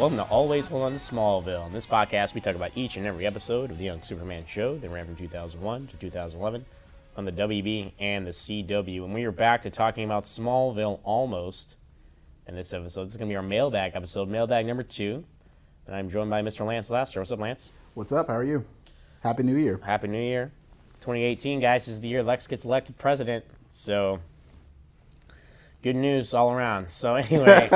Welcome to Always Hold On to Smallville. On this podcast, we talk about each and every episode of the Young Superman show that ran from 2001 to 2011 on the WB and the CW. And we are back to talking about Smallville almost in this episode. This is going to be our mailbag episode, mailbag number 2. And I'm joined by Mr. Lance Laster. What's up, Lance? What's up? How are you? Happy New Year. Happy New Year. 2018, guys, is the year Lex gets elected president. So, good news all around. So, anyway,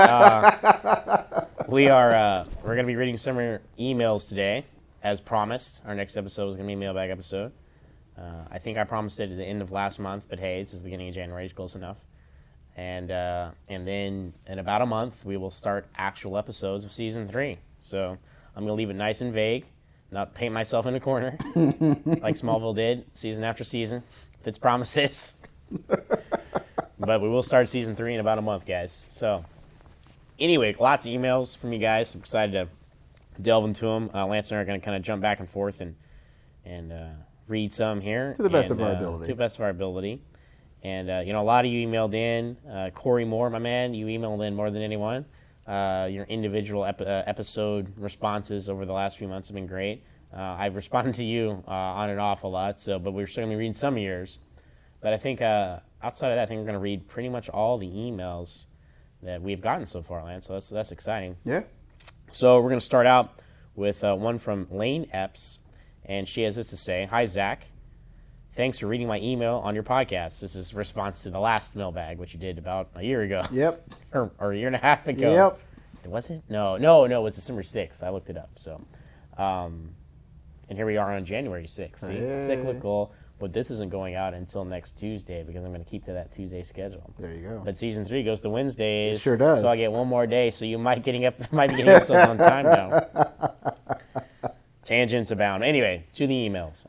we're going to be reading some of your emails today, as promised. Our next episode is going to be a mailbag episode. I think I promised it at the end of last month, but hey, this is the beginning of January. It's close enough. And then in about a month, we will start actual episodes of Season 3. So I'm going to leave it nice and vague, not paint myself in a corner like Smallville did season after season with its promises. But we will start Season 3 in about a month, guys. So anyway, lots of emails from you guys. I'm excited to delve into them. Lance and I are going to kind of jump back and forth and read some here. To the best of our ability. To the best of our ability. And, a lot of you emailed in. Corey Moore, my man, you emailed in more than anyone. Your individual episode responses over the last few months have been great. I've responded to you on and off a lot, but we're still going to be reading some of yours. But I think outside of that, I think we're going to read pretty much all the emails that we've gotten so far, Lance. So that's exciting. Yeah. So we're going to start out with one from Lane Epps, and she has this to say. Hi, Zach. Thanks for reading my email on your podcast. This is a response to the last mailbag, which you did about a year ago. Yep. or a year and a half ago. Yep. Was it? No, it was December 6th. I looked it up. So, and here we are on January 6th. Hey. Cyclical, but this isn't going out until next Tuesday because I'm going to keep to that Tuesday schedule. There you go. But Season 3 goes to Wednesdays. It sure does. So I get one more day, so you might be getting episodes on time now. Tangents abound. Anyway, to the emails.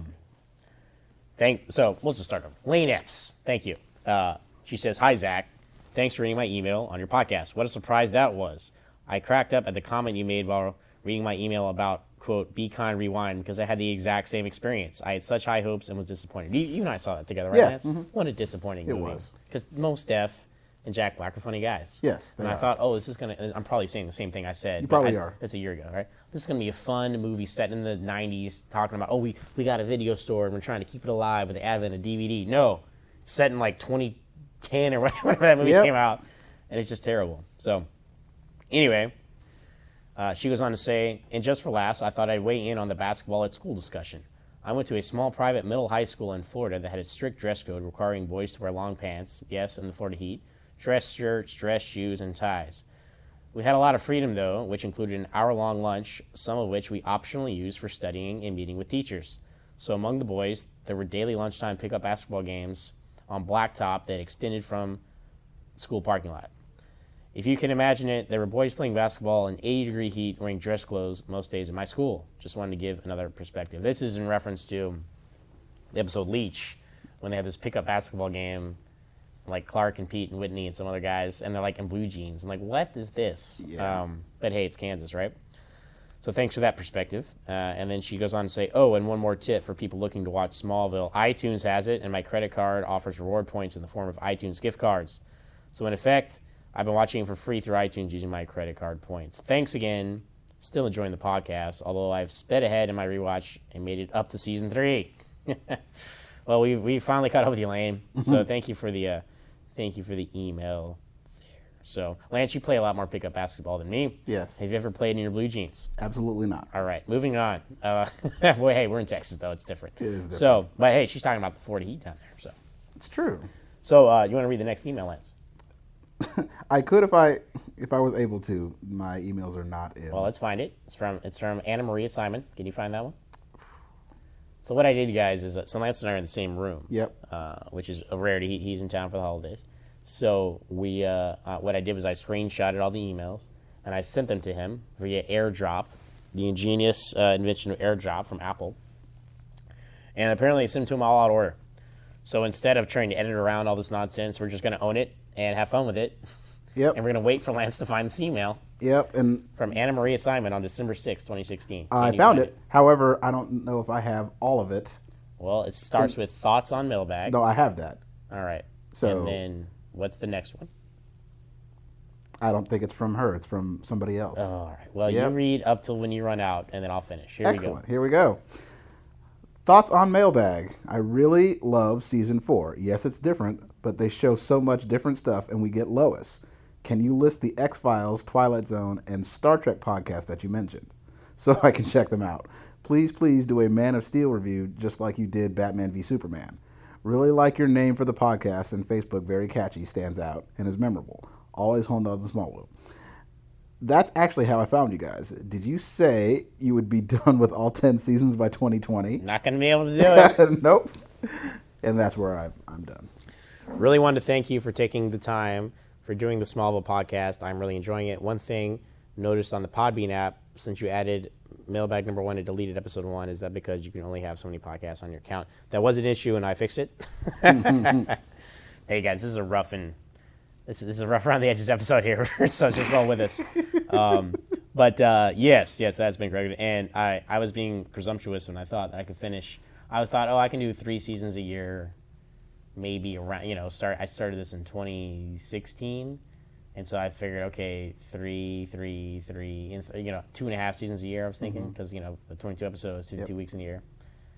So we'll just start over. Lane Epps, thank you. She says, hi, Zach. Thanks for reading my email on your podcast. What a surprise that was. I cracked up at the comment you made while reading my email about, quote, Be Kind, Rewind, because I had the exact same experience. I had such high hopes and was disappointed. You and I saw that together, right, Yeah. Lance? Mm-hmm. What a disappointing movie. It was. Because Mos Def and Jack Black are funny guys. Yes, And I thought, this is going to, I'm probably saying the same thing I said. You probably are. It's a year ago, right? This is going to be a fun movie set in the 90s, talking about, we got a video store and we're trying to keep it alive with the advent of DVD. No, it's set in like 2010 or whatever that movie came out, and it's just terrible. So, anyway, she goes on to say, and just for laughs, I thought I'd weigh in on the basketball at school discussion. I went to a small private middle high school in Florida that had a strict dress code requiring boys to wear long pants, yes, in the Florida heat, dress shirts, dress shoes, and ties. We had a lot of freedom, though, which included an hour-long lunch, some of which we optionally used for studying and meeting with teachers. So among the boys, there were daily lunchtime pickup basketball games on blacktop that extended from the school parking lot. If you can imagine it, there were boys playing basketball in 80-degree heat wearing dress clothes most days in my school. Just wanted to give another perspective. This is in reference to the episode Leech, when they had this pickup basketball game, like Clark and Pete and Whitney and some other guys, and they're like in blue jeans. I'm like, what is this? Yeah. But hey, it's Kansas, right? So thanks for that perspective. And then she goes on to say, and one more tip for people looking to watch Smallville. iTunes has it, and my credit card offers reward points in the form of iTunes gift cards. So in effect, I've been watching it for free through iTunes using my credit card points. Thanks again. Still enjoying the podcast, although I've sped ahead in my rewatch and made it up to Season 3. Well, we finally caught up with you, Lane. So thank you for the email there. So, Lance, you play a lot more pickup basketball than me. Yes. Have you ever played in your blue jeans? Absolutely not. All right, moving on. Well, hey, we're in Texas, though. It's different. It is different. So, but hey, she's talking about the Florida heat down there. It's true. So you want to read the next email, Lance? I could if I was able to. My emails are not in. Well, let's find it. It's from Anna Maria Simon. Can you find that one? So what I did, guys, is so Lance and I are in the same room. Yep. Which is a rarity. He's in town for the holidays. So what I did was I screenshotted all the emails and I sent them to him via AirDrop, the ingenious invention of AirDrop from Apple. And apparently I sent them to him all out of order. So instead of trying to edit around all this nonsense, we're just going to own it and have fun with it. Yep. And we're going to wait for Lance to find this email. Yep. And from Anna Maria Simon on December 6, 2016. I found it. However, I don't know if I have all of it. Well, it starts with thoughts on mailbag. No, I have that. All right. So, and then what's the next one? I don't think it's from her. It's from somebody else. Oh, all right. Well, Yep. you read up till when you run out, and then I'll finish. Here Excellent. Here we go. Thoughts on Mailbag. I really love season 4. Yes, it's different, but they show so much different stuff, and we get Lois. Can you list the X-Files, Twilight Zone, and Star Trek podcasts that you mentioned so I can check them out? Please do a Man of Steel review just like you did Batman v Superman. Really like your name for the podcast, and Facebook, very catchy, stands out, and is memorable. Always hold on to Smallville. That's actually how I found you guys. Did you say you would be done with all 10 seasons by 2020? Not going to be able to do it. Nope. And that's where I'm done. Really wanted to thank you for taking the time for doing the Smallville podcast. I'm really enjoying it. One thing noticed on the Podbean app, since you added Mailbag number 1 and deleted episode 1, is that because you can only have so many podcasts on your account. That was an issue, and I fixed it. Hey, guys, this is a rough around the edges episode here, so just roll with us. But yes, that's been corrected. And I was being presumptuous when I thought that I could finish. I thought, I can do 3 seasons a year, maybe around, I started this in 2016. And so I figured, okay, 3, and 2.5 seasons a year, I was thinking, because, 22 episodes, 2 weeks in a year.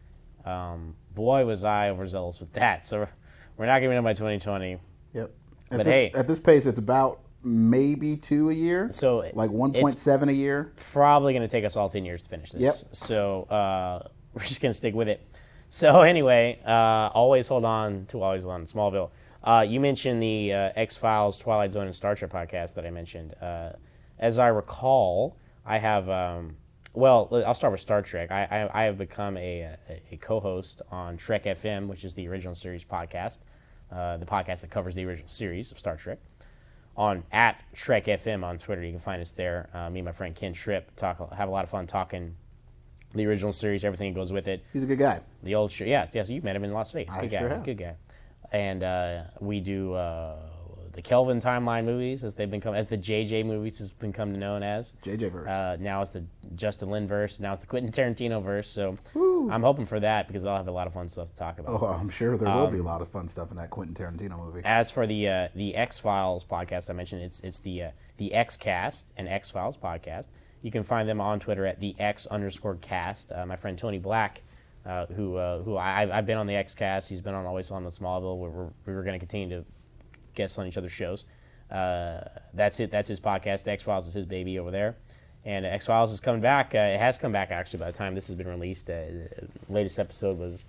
Boy, was I overzealous with that. So we're not going to be done by 2020. Yep. At this pace, it's about maybe 2 a year. So like 1.7 a year. Probably going to take us all 10 years to finish this. Yep. So we're just going to stick with it. So anyway, always hold on Smallville. You mentioned the X-Files, Twilight Zone, and Star Trek podcast that I mentioned. As I recall, I have, I'll start with Star Trek. I have become a co-host on Trek FM, which is the original series podcast, the podcast that covers the original series of Star Trek. On @Trek FM on Twitter, you can find us there. Me and my friend Ken Tripp have a lot of fun talking the original series, everything that goes with it. He's a good guy. The old show, yeah. You met him in Las Vegas. Good guy, sure have. Good guy. And we do the Kelvin timeline movies as the JJ movies has been come to known as. JJ verse. Now it's the Justin Lin verse. Now it's the Quentin Tarantino verse. So Woo. I'm hoping for that because they'll have a lot of fun stuff to talk about. Oh, I'm sure there will be a lot of fun stuff in that Quentin Tarantino movie. As for the X-Files podcast I mentioned, it's the X-Cast and X-Files podcast. You can find them on Twitter at the X_cast. My friend Tony Black, who I've been on the X-Cast. He's been on Always on the Smallville. We were going to continue to guest on each other's shows. That's it. That's his podcast. X-Files is his baby over there. And X-Files is coming back. It has come back, actually, by the time this has been released. The latest episode was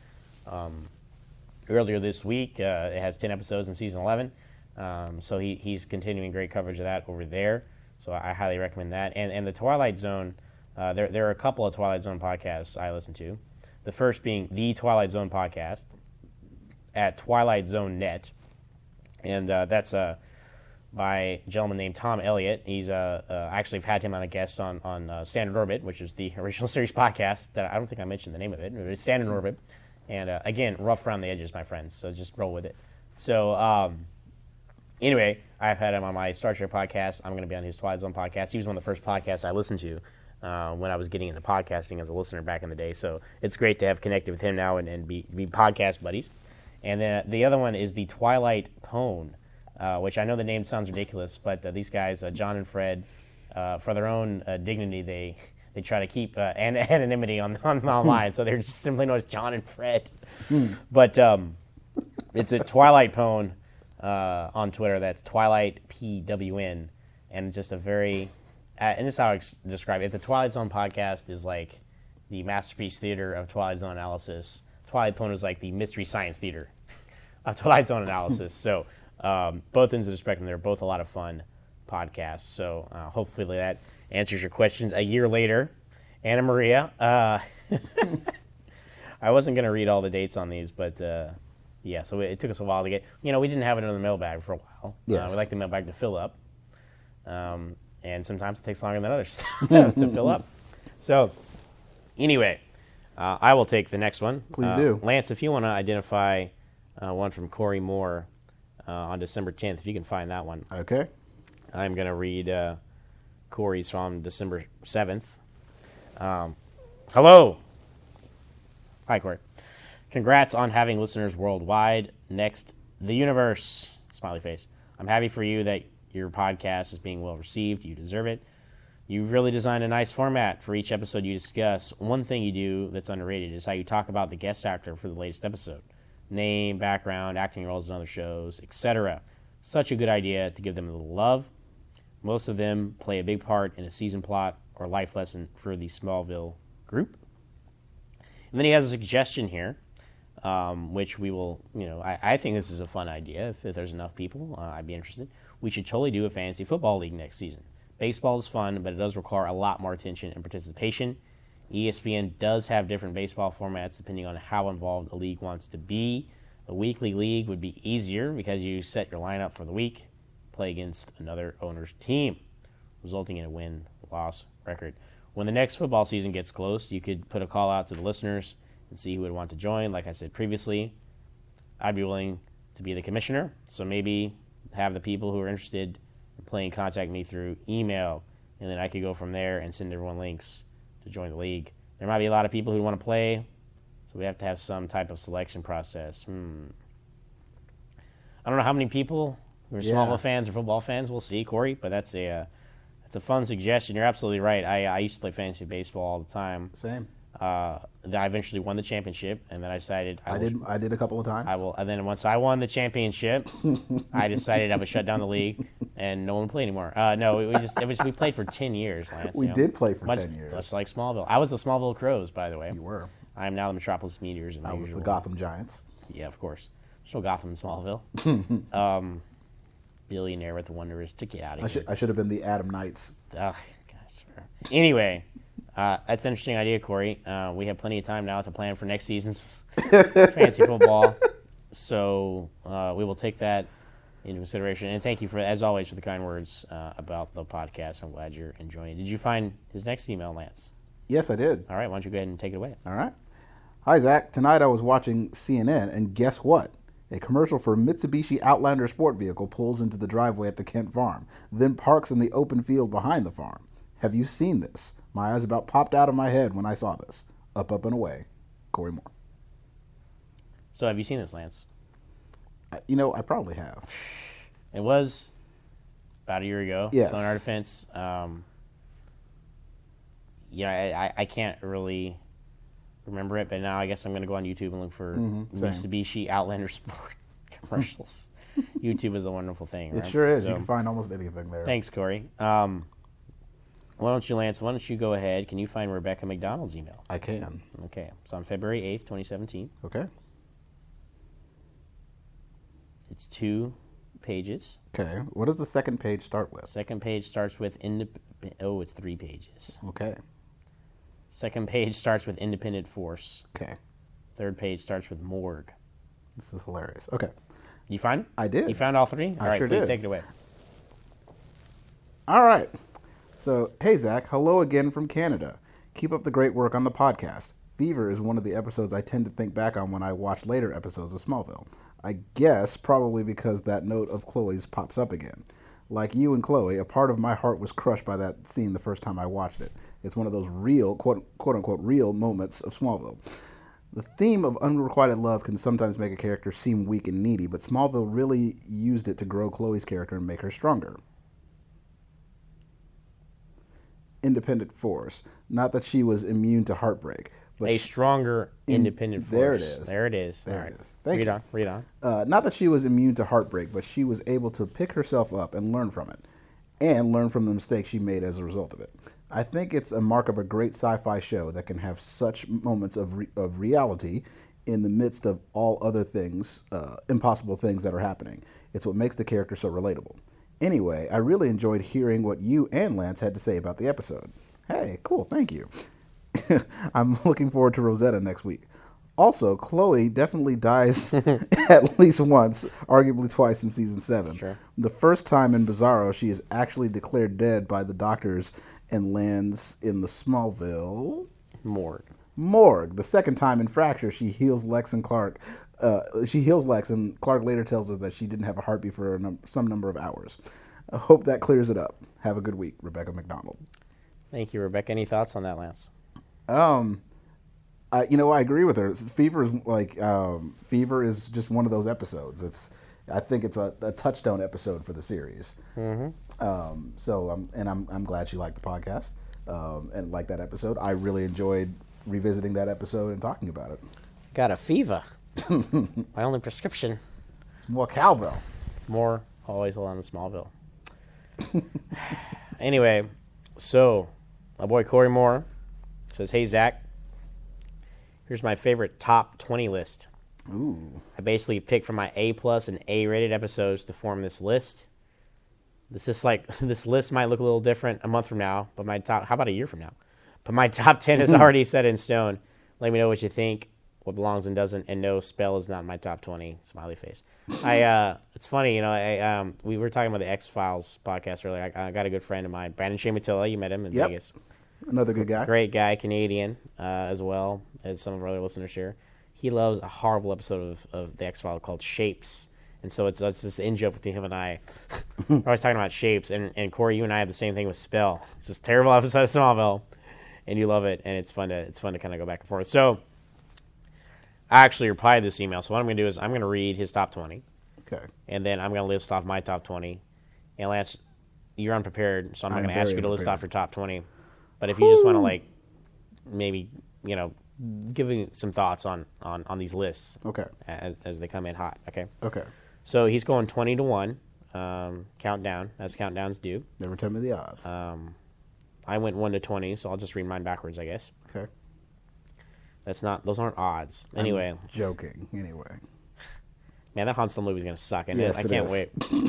earlier this week. It has 10 episodes in season 11. So he's continuing great coverage of that over there. So I highly recommend that. And the Twilight Zone, there are a couple of Twilight Zone podcasts I listen to. The first being the Twilight Zone podcast at Twilight Zone Net. And that's by a gentleman named Tom Elliott. He's actually I've had him on a guest on Standard Orbit, which is the original series podcast that I don't think I mentioned the name of it. It's Standard Orbit. And again, rough around the edges, my friends. So just roll with it. So anyway, I've had him on my Star Trek podcast. I'm going to be on his Twilight Zone podcast. He was one of the first podcasts I listened to when I was getting into podcasting as a listener back in the day. So it's great to have connected with him now and be podcast buddies. And then the other one is the Twilight Pwn, which I know the name sounds ridiculous, but these guys, John and Fred, for their own dignity, they try to keep anonymity on online. So they're just simply known as John and Fred. But it's a Twilight Pwn on Twitter. That's Twilight PWN, and just a very and this is how I describe it. If the Twilight Zone podcast is like the Masterpiece Theater of Twilight Zone analysis, Twilight Pwn is like the Mystery Science Theater of Twilight Zone analysis. So both ends of the spectrum, they're both a lot of fun podcasts. So hopefully that answers your questions. A year later, Anna Maria. I wasn't going to read all the dates on these, but yeah, so it took us a while to get. We didn't have it in the mailbag for a while. Yes. We like the mailbag to fill up. And sometimes it takes longer than others to fill up. So anyway, I will take the next one. Please do. Lance, if you want to identify one from Corey Moore on December 10th, if you can find that one. Okay. I'm going to read Corey's from December 7th. Hello. Hi, Corey. Congrats on having listeners worldwide. Next, the universe. Smiley face. I'm happy for you that your podcast is being well received. You deserve it. You've really designed a nice format for each episode you discuss. One thing you do that's underrated is how you talk about the guest actor for the latest episode. Name, background, acting roles in other shows, etc. Such a good idea to give them a little love. Most of them play a big part in a season plot or life lesson for the Smallville group. And then he has a suggestion here, which we will, I think this is a fun idea. If there's enough people, I'd be interested. We should totally do a fantasy football league next season. Baseball is fun, but it does require a lot more attention and participation. ESPN does have different baseball formats depending on how involved a league wants to be. A weekly league would be easier because you set your lineup for the week, play against another owner's team, resulting in a win-loss record. When the next football season gets close, you could put a call out to the listeners and see who would want to join. Like I said previously, I'd be willing to be the commissioner, so maybe have the people who are interested in playing contact me through email, and then I could go from there and send everyone links to join the league. There might be a lot of people who want to play, so we have to have some type of selection process. I don't know how many people who are Smallville fans or football fans. We'll see, Corey, but that's a fun suggestion. You're absolutely right. I used to play fantasy baseball all the time. Same. Then I eventually won the championship, and then I decided I did a couple of times. And then once I won the championship, I decided I would shut down the league, and no one would play anymore. No, we played for 10 years, Lance. We did play for 10 years. Much like Smallville. I was the Smallville Crows, by the way. You were. I am now the Metropolis Meteors. I was the Gotham Giants. Yeah, of course. There's no Gotham in Smallville. Billionaire with the Wanderers took you out of here. I should have been the Adam Knights. Ugh, guys. Anyway, that's an interesting idea, Corey. We have plenty of time now to plan for next season's fantasy football, so we will take that into consideration. And thank you, as always, for the kind words about the podcast. I'm glad you're enjoying it. Did you find his next email, Lance? Yes, I did. All right, why don't you go ahead and take it away? All right. Hi, Zach. Tonight I was watching CNN, and guess what? A commercial for a Mitsubishi Outlander sport vehicle pulls into the driveway at the Kent farm, then parks in the open field behind the farm. Have you seen this? My eyes about popped out of my head when I saw this. Up, and away. Corey Moore. So have you seen this, Lance? I probably have. It was about a year ago. Yes. So in our defense, I can't really remember it, but now I guess I'm going to go on YouTube and look for Mitsubishi Outlander Sport commercials. YouTube is a wonderful thing, right? It sure is. So, you can find almost anything there. Thanks, Corey. Why don't you, Lance, go ahead? Can you find Rebecca McDonald's email? I can. Okay. It's on February 8th, 2017. Okay. It's 2 pages. Okay. What does the second page start with? Second page starts with it's 3 pages. Okay. Second page starts with Independent Force. Okay. Third page starts with Morgue. This is hilarious. Okay. You find it? I did. You found all 3? All right, sure please did. Take it away. All right. So, hey, Zach. Hello again from Canada. Keep up the great work on the podcast. Fever is one of the episodes I tend to think back on when I watch later episodes of Smallville. I guess probably because that note of Chloe's pops up again. Like you and Chloe, a part of my heart was crushed by that scene the first time I watched it. It's one of those real, quote-unquote, real moments of Smallville. The theme of unrequited love can sometimes make a character seem weak and needy, but Smallville really used it to grow Chloe's character and make her stronger. Independent Force. Not that she was immune to heartbreak. But a stronger independent force. There it is. There it is. There all right. it is. Thank you. Read on. Not that she was immune to heartbreak, but she was able to pick herself up and learn from it. And learn from the mistakes she made as a result of it. I think it's a mark of a great sci-fi show that can have such moments of reality in the midst of all other things, impossible things that are happening. It's what makes the character so relatable. Anyway, I really enjoyed hearing what you and Lance had to say about the episode. Hey, cool, thank you. I'm looking forward to Rosetta next week. Also, Chloe definitely dies at least once, arguably twice in season 7. Sure. The first time in Bizarro, she is actually declared dead by the doctors and lands in the Smallville morgue. The second time in Fracture, she heals Lex and Clark. And Clark later tells her that she didn't have a heartbeat for some number of hours. I hope that clears it up. Have a good week, Rebecca McDonald. Thank you, Rebecca. Any thoughts on that, Lance? I agree with her. Fever is just one of those episodes. I think it's a touchstone episode for the series. So I'm glad you liked the podcast and liked that episode. I really enjoyed revisiting that episode and talking about it. Got a fever. My only prescription. It's more cowbell. It's more always hold on to Smallville. Anyway, so my boy Corey Moore says, "Hey Zach, here's my favorite top 20 list. Ooh. I basically picked from my A+ and A-rated episodes to form this list. This list might look a little different a month from now, but how about a year from now? But my top 10 is already set in stone. Let me know what you think, what belongs and doesn't, and no, Spell is not in my top 20, smiley face." It's funny, we were talking about the X-Files podcast earlier. I got a good friend of mine, Brandon Shamatilla. You met him in Vegas. Another good guy. Great guy, Canadian, as well as some of our other listeners here. He loves a horrible episode of the X-Files called Shapes. And so it's this in-joke between him and I. We're always talking about Shapes. And Corey, you and I have the same thing with Spell. It's this terrible episode of Smallville. And you love it. And it's fun to kind of go back and forth. So I actually replied to this email. So what I'm going to do is I'm going to read his top 20. Okay. And then I'm going to list off my top 20. And Lance, you're unprepared. So I'm not going to ask you to list off your top 20. But if you just want to maybe, giving some thoughts on these lists. Okay. As they come in hot. Okay. Okay. So he's going 20 to 1. Countdown, as countdowns do. Never tell me the odds. I went 1 to 20, so I'll just read mine backwards, I guess. Okay. Those aren't odds. Anyway. I'm joking. Anyway. Man, that Han Solo movie's going to suck. And yes, I can't wait.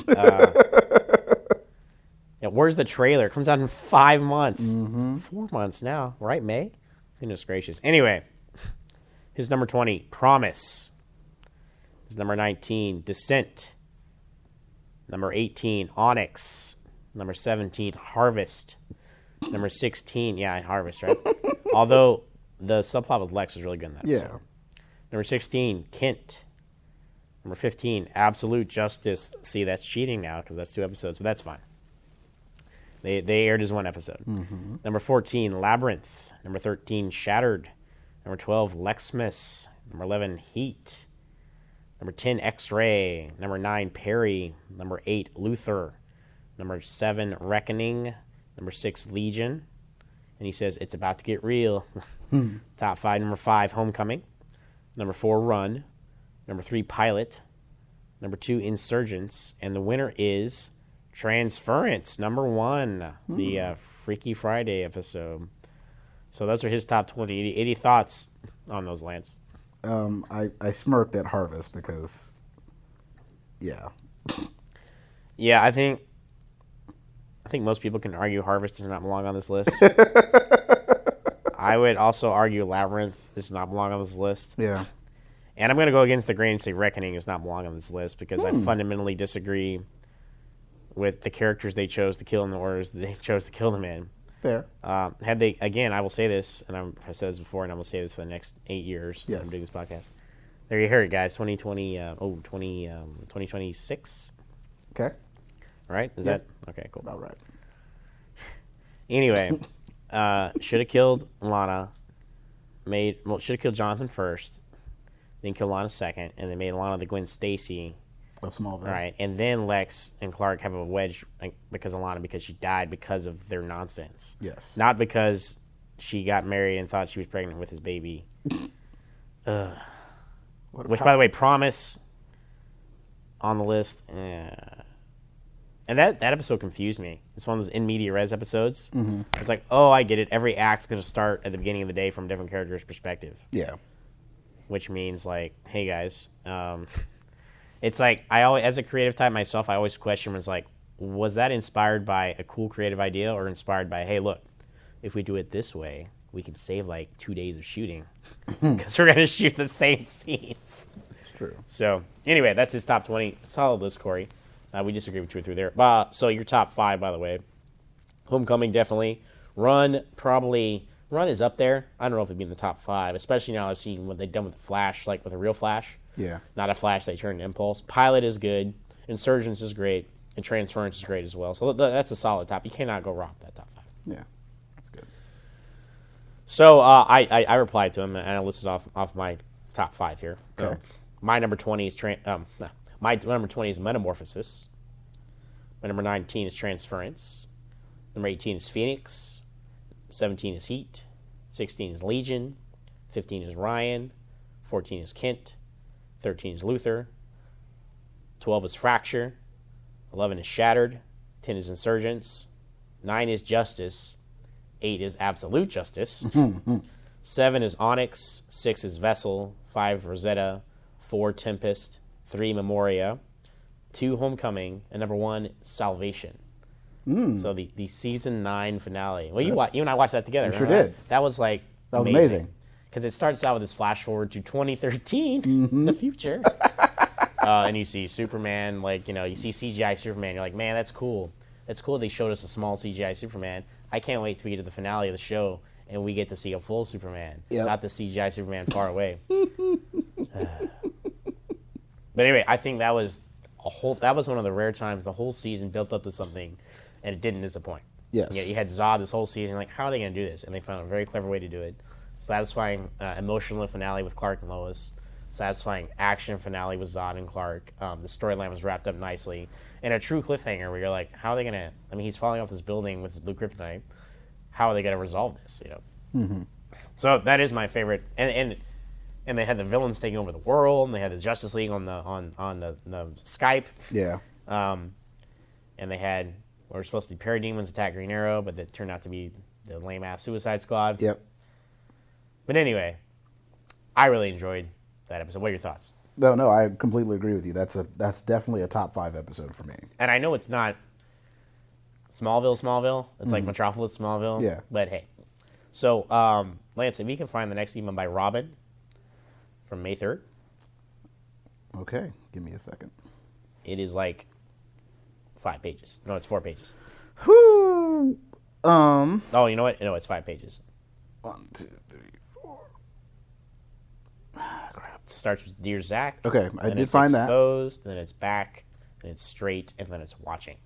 Where's the trailer? It comes out in 5 months. 4 months now, right? May? Goodness gracious. Anyway, his number 20, Promise. His number 19, Descent. Number 18, Onyx. Number 17, Harvest. Number 16, Harvest, right? Although the subplot with Lex was really good in that episode. Yeah. Number 16, Kent. Number 15, Absolute Justice. See, that's cheating now because that's 2 episodes, but that's fine. They aired as 1 episode. Number 14, Labyrinth. Number 13, Shattered. Number 12, Lexmas. Number 11, Heat. Number 10, X-Ray. Number 9, Perry. Number 8, Luther. Number 7, Reckoning. Number 6, Legion. And he says, it's about to get real. Top 5, number 5, Homecoming. Number 4, Run. Number 3, Pilot. Number 2, Insurgents. And the winner is Transference, number 1. The Freaky Friday episode. So those are his top 20. Any thoughts on those, Lance? I smirked at Harvest because, yeah. Yeah, I think most people can argue Harvest does not belong on this list. I would also argue Labyrinth does not belong on this list. Yeah. And I'm going to go against the grain and say Reckoning does not belong on this list because I fundamentally disagree with the characters they chose to kill in the orders that they chose to kill them in. Fair. Had they, again, I will say this, and I've said this before, and I will say this for the next 8 years that I'm doing this podcast. There you hear it, guys. 2026. Okay. Right? Is that? Okay, cool. All right. Anyway, should have killed Lana. Should have killed Jonathan first, then killed Lana second, and then made Lana the Gwen Stacy. Of Smallville. Right, and then Lex and Clark have a wedge because of Lana because she died because of their nonsense. Yes. Not because she got married and thought she was pregnant with his baby. Which, by the way, Promise on the list. And that episode confused me. It's one of those in media res episodes. It's like, oh, I get it. Every act's going to start at the beginning of the day from a different character's perspective. Yeah. Which means, like, hey, guys. It's like, I always, as a creative type myself, I always question was that inspired by a cool creative idea or inspired by, hey, look, if we do it this way, we can save, 2 days of shooting. Because we're going to shoot the same scenes. It's true. So, anyway, that's his top 20. Solid list, Corey. We disagree with 2 or 3 there. So your top 5, by the way. Homecoming, definitely. Run, probably. Run is up there. I don't know if it'd be in the top 5, especially now I've seen what they've done with the Flash, with a real Flash. Yeah. Not a Flash they turned into Impulse. Pilot is good. Insurgents is great. And Transference is great as well. So that's a solid top. You cannot go wrong with that top 5. Yeah. That's good. So I replied to him, and I listed off my top 5 here. Okay. My number 20 is My number 20 is Metamorphosis. My number 19 is Transference. Number 18 is Phoenix. 17 is Heat. 16 is Legion. 15 is Ryan. 14 is Kent. 13 is Luther. 12 is Fracture. 11 is Shattered. 10 is Insurgents. 9 is Justice. 8 is Absolute Justice. 7 is Onyx. 6 is Vessel. 5 Rosetta. 4 Tempest. 3 Memoria. 2 Homecoming. And number 1 Salvation. So the season 9 finale. Well, you and I watched that together. We sure did. That was like That was amazing. Because it starts out with this flash forward to 2013, the future. And you see Superman, like, you see CGI Superman. You're like, man, that's cool. That's cool they showed us a small CGI Superman. I can't wait till we get to the finale of the show and we get to see a full Superman, not the CGI Superman far away. But anyway, I think that was one of the rare times the whole season built up to something and it didn't disappoint. Yes. You had Zod this whole season. You're like, how are they going to do this? And they found a very clever way to do it. Satisfying emotional finale with Clark and Lois. Satisfying action finale with Zod and Clark. The storyline was wrapped up nicely. And a true cliffhanger where you're like, how are they going to... I mean, he's falling off this building with his blue kryptonite. How are they going to resolve this, So that is my favorite. And they had the villains taking over the world. And they had the Justice League on the Skype. Yeah. And they had... What were supposed to be parademons attack Green Arrow, but that turned out to be the lame-ass Suicide Squad. Yep. But anyway, I really enjoyed that episode. What are your thoughts? No, I completely agree with you. That's definitely a top 5 episode for me. And I know it's not Smallville. It's like Metropolis Smallville. Yeah. But hey. So, Lance, if you can find the next email by Robin from May 3rd. Okay, give me a second. It is like 5 pages. No, it's 4 pages. Whoo! Oh, you know what? No, it's 5 pages. 1, 2, 3, 4. It starts with Dear Zach. Okay, I then did it's find that. Exposed, then it's Back, then it's Straight, and then it's Watching.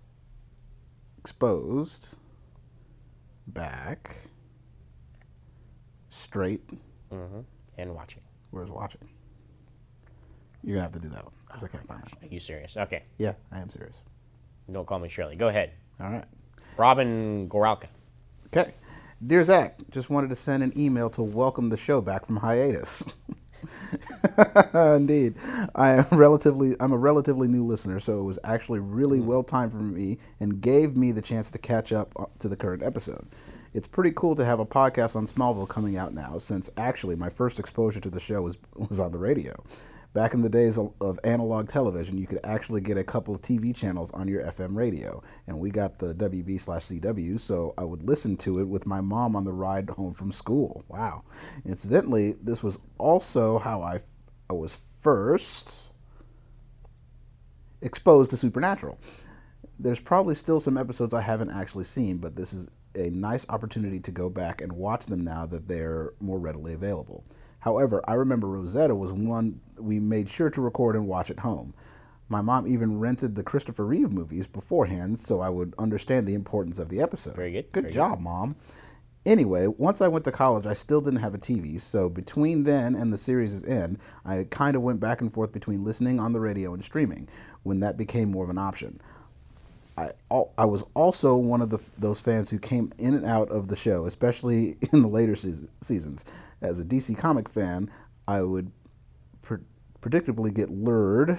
Exposed. Back. Straight. And Watching. Where's Watching? You're going to have to do that one because I can't find that. Are you serious? Okay. Yeah, I am serious. Don't call me Shirley. Go ahead. All right. Robin Goralka. Okay. Dear Zach, just wanted to send an email to welcome the show back from hiatus. Indeed. I'm a relatively new listener, so it was actually really well timed for me and gave me the chance to catch up to the current episode. It's pretty cool to have a podcast on Smallville coming out now, since actually my first exposure to the show was on the radio. Back in the days of analog television, you could actually get a couple of TV channels on your FM radio, and we got the WB/CW, so I would listen to it with my mom on the ride home from school. Wow. Incidentally, this was also how I was first exposed to Supernatural. There's probably still some episodes I haven't actually seen, but this is a nice opportunity to go back and watch them now that they're more readily available. However, I remember Rosetta was one we made sure to record and watch at home. My mom even rented the Christopher Reeve movies beforehand so I would understand the importance of the episode. Very good. Good job, Mom. Anyway, once I went to college, I still didn't have a TV, so between then and the series' end, I kind of went back and forth between listening on the radio and streaming, when that became more of an option. I was also one of those fans who came in and out of the show, especially in the later seasons. As a DC comic fan, I would predictably get lured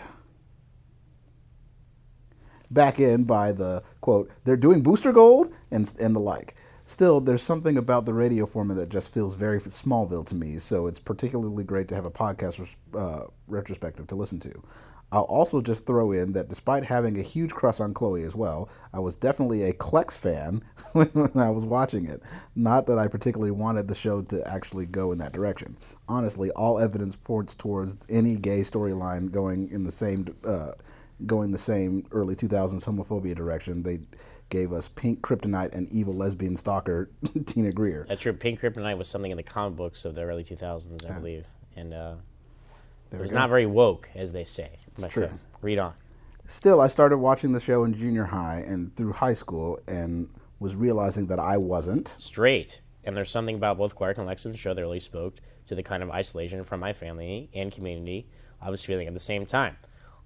back in by the, quote, they're doing Booster Gold, and the like. Still, there's something about the radio format that just feels very Smallville to me, so it's particularly great to have a podcast retrospective to listen to. I'll also just throw in that despite having a huge crush on Chloe as well, I was definitely a Klex fan when I was watching it. Not that I particularly wanted the show to actually go in that direction. Honestly, all evidence points towards any gay storyline going the same early 2000s homophobia direction. They gave us Pink Kryptonite and evil lesbian stalker Tina Greer. That's true. Pink Kryptonite was something in the comic books of the early 2000s, I believe. And it was not very woke, as they say. It's true. Read on. Still, I started watching the show in junior high and through high school and was realizing that I wasn't straight. And there's something about both Clark and Lex in the show that really spoke to the kind of isolation from my family and community I was feeling at the same time.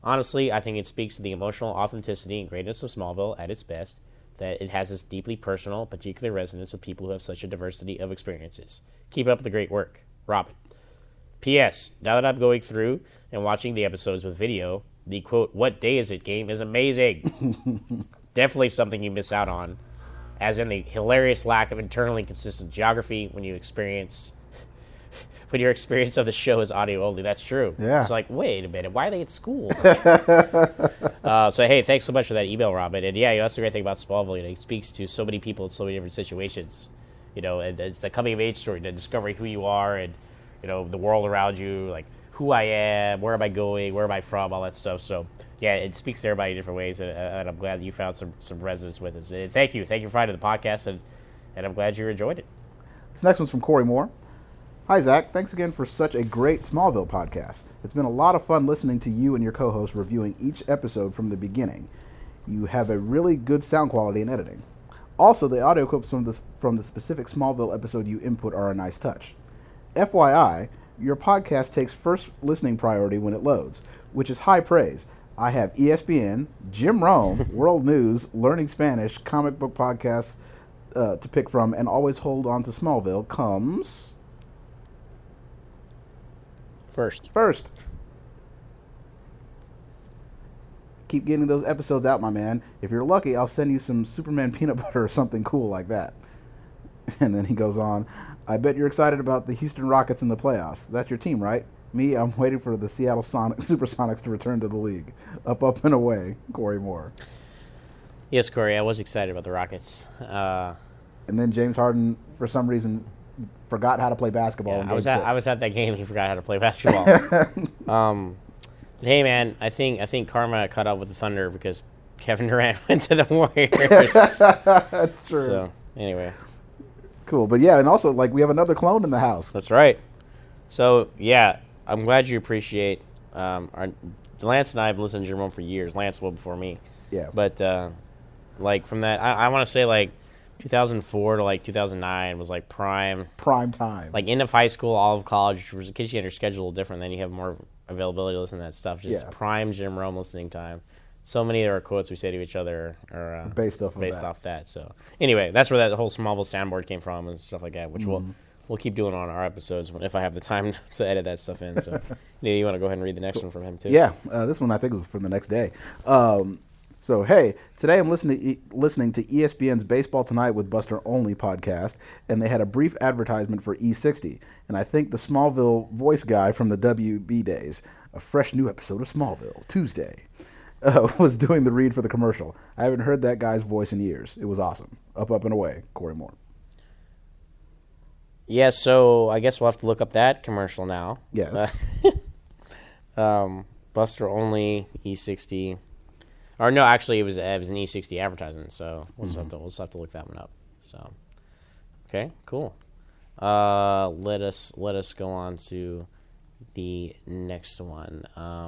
Honestly, I think it speaks to the emotional authenticity and greatness of Smallville at its best, that it has this deeply personal, particular resonance with people who have such a diversity of experiences. Keep up the great work. Robin. P.S. Now that I'm going through and watching the episodes with video, the quote, "What day is it" game is amazing. Definitely something you miss out on, as in the hilarious lack of internally consistent geography when your experience of the show is audio only. That's true. Yeah. It's like, wait a minute, why are they at school? So, hey, thanks so much for that email, Robin. And yeah, that's the great thing about Smallville. It speaks to so many people in so many different situations. And it's the coming of age story, the discovering who you are and, the world around you, like who I am, where am I going, where am I from, all that stuff. So, yeah, it speaks to everybody in different ways, and I'm glad that you found some resonance with it. And thank you for finding the podcast, and I'm glad you enjoyed it. This next one's from Corey Moore. Hi, Zach. Thanks again for such a great Smallville podcast. It's been a lot of fun listening to you and your co-host reviewing each episode from the beginning. You have a really good sound quality and editing. Also, the audio clips from the specific Smallville episode you input are a nice touch. FYI, your podcast takes first listening priority when it loads, which is high praise. I have ESPN, Jim Rome, World News, Learning Spanish, comic book podcasts to pick from, and always hold on to Smallville comes... First. Keep getting those episodes out, my man. If you're lucky, I'll send you some Superman peanut butter or something cool like that. And then he goes on, I bet you're excited about the Houston Rockets in the playoffs. That's your team, right? Me, I'm waiting for the Seattle Supersonics to return to the league. Up, and away. Corey Moore. Yes, Corey, I was excited about the Rockets. And then James Harden, for some reason, forgot how to play basketball. Yeah, I was at that game. He forgot how to play basketball. Hey, man, I think karma caught up with the Thunder because Kevin Durant went to the Warriors. That's true. So, anyway. Cool. But, yeah, and also, we have another clone in the house. That's right. So, yeah, I'm glad you appreciate Lance and I have listened to Jerome for years. Lance well before me. Yeah. But, from that, I want to say, 2004 to 2009 was prime time. End of high school, all of college, was because you had your schedule a little different, then you have more availability to listen to that stuff. Just prime Jim Rome listening time. So many of our quotes we say to each other are based off that. So anyway, that's where that whole Smallville soundboard came from and stuff like that, which we'll keep doing on our episodes if I have the time to edit that stuff in. So you want to go ahead and read the next one from him too? Yeah, this one I think was from the next day. So, hey, today I'm listening to ESPN's Baseball Tonight with Buster Only podcast, and they had a brief advertisement for E60, and I think the Smallville voice guy from the WB days, a fresh new episode of Smallville, Tuesday, was doing the read for the commercial. I haven't heard that guy's voice in years. It was awesome. Up, and away, Corey Moore. Yeah, so I guess we'll have to look up that commercial now. Yes. Buster Only, E60... Or no, actually, it was an E60 advertisement, so we'll just have to look that one up. So, okay, cool. Let us go on to the next one.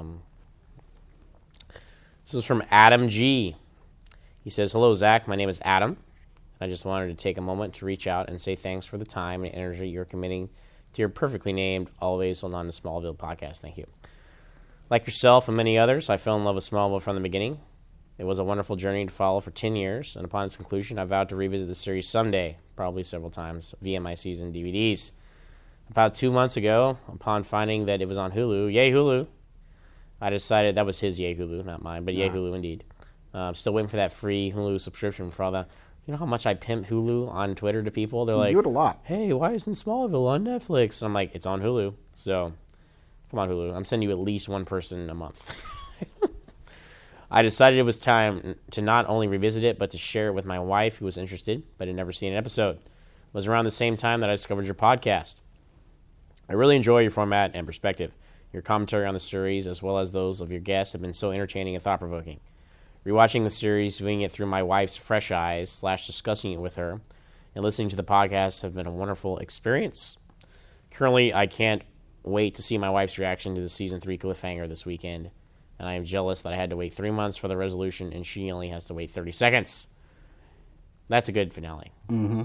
This is from Adam G. He says, "Hello, Zach. My name is Adam. I just wanted to take a moment to reach out and say thanks for the time and energy you're committing to your perfectly named, always hold on to Smallville podcast. Thank you. Like yourself and many others, I fell in love with Smallville from the beginning. It was a wonderful journey to follow for 10 years, and upon its conclusion, I vowed to revisit the series someday, probably several times, via my season DVDs. About 2 months ago, upon finding that it was on Hulu, yay Hulu, I decided, that was his yay Hulu, not mine, but yay Hulu indeed. Still waiting for that free Hulu subscription for all that. You know how much I pimp Hulu on Twitter to people? They're like, you do it a lot. Hey, why isn't Smallville on Netflix? And I'm like, it's on Hulu. So, come on, Hulu. I'm sending you at least one person a month. I decided it was time to not only revisit it, but to share it with my wife, who was interested, but had never seen an episode. It was around the same time that I discovered your podcast. I really enjoy your format and perspective. Your commentary on the series, as well as those of your guests, have been so entertaining and thought-provoking. Rewatching the series, viewing it through my wife's fresh eyes, / discussing it with her, and listening to the podcast have been a wonderful experience. Currently, I can't wait to see my wife's reaction to the Season 3 cliffhanger this weekend, and I am jealous that I had to wait 3 months for the resolution, and she only has to wait 30 seconds. That's a good finale. Mm-hmm.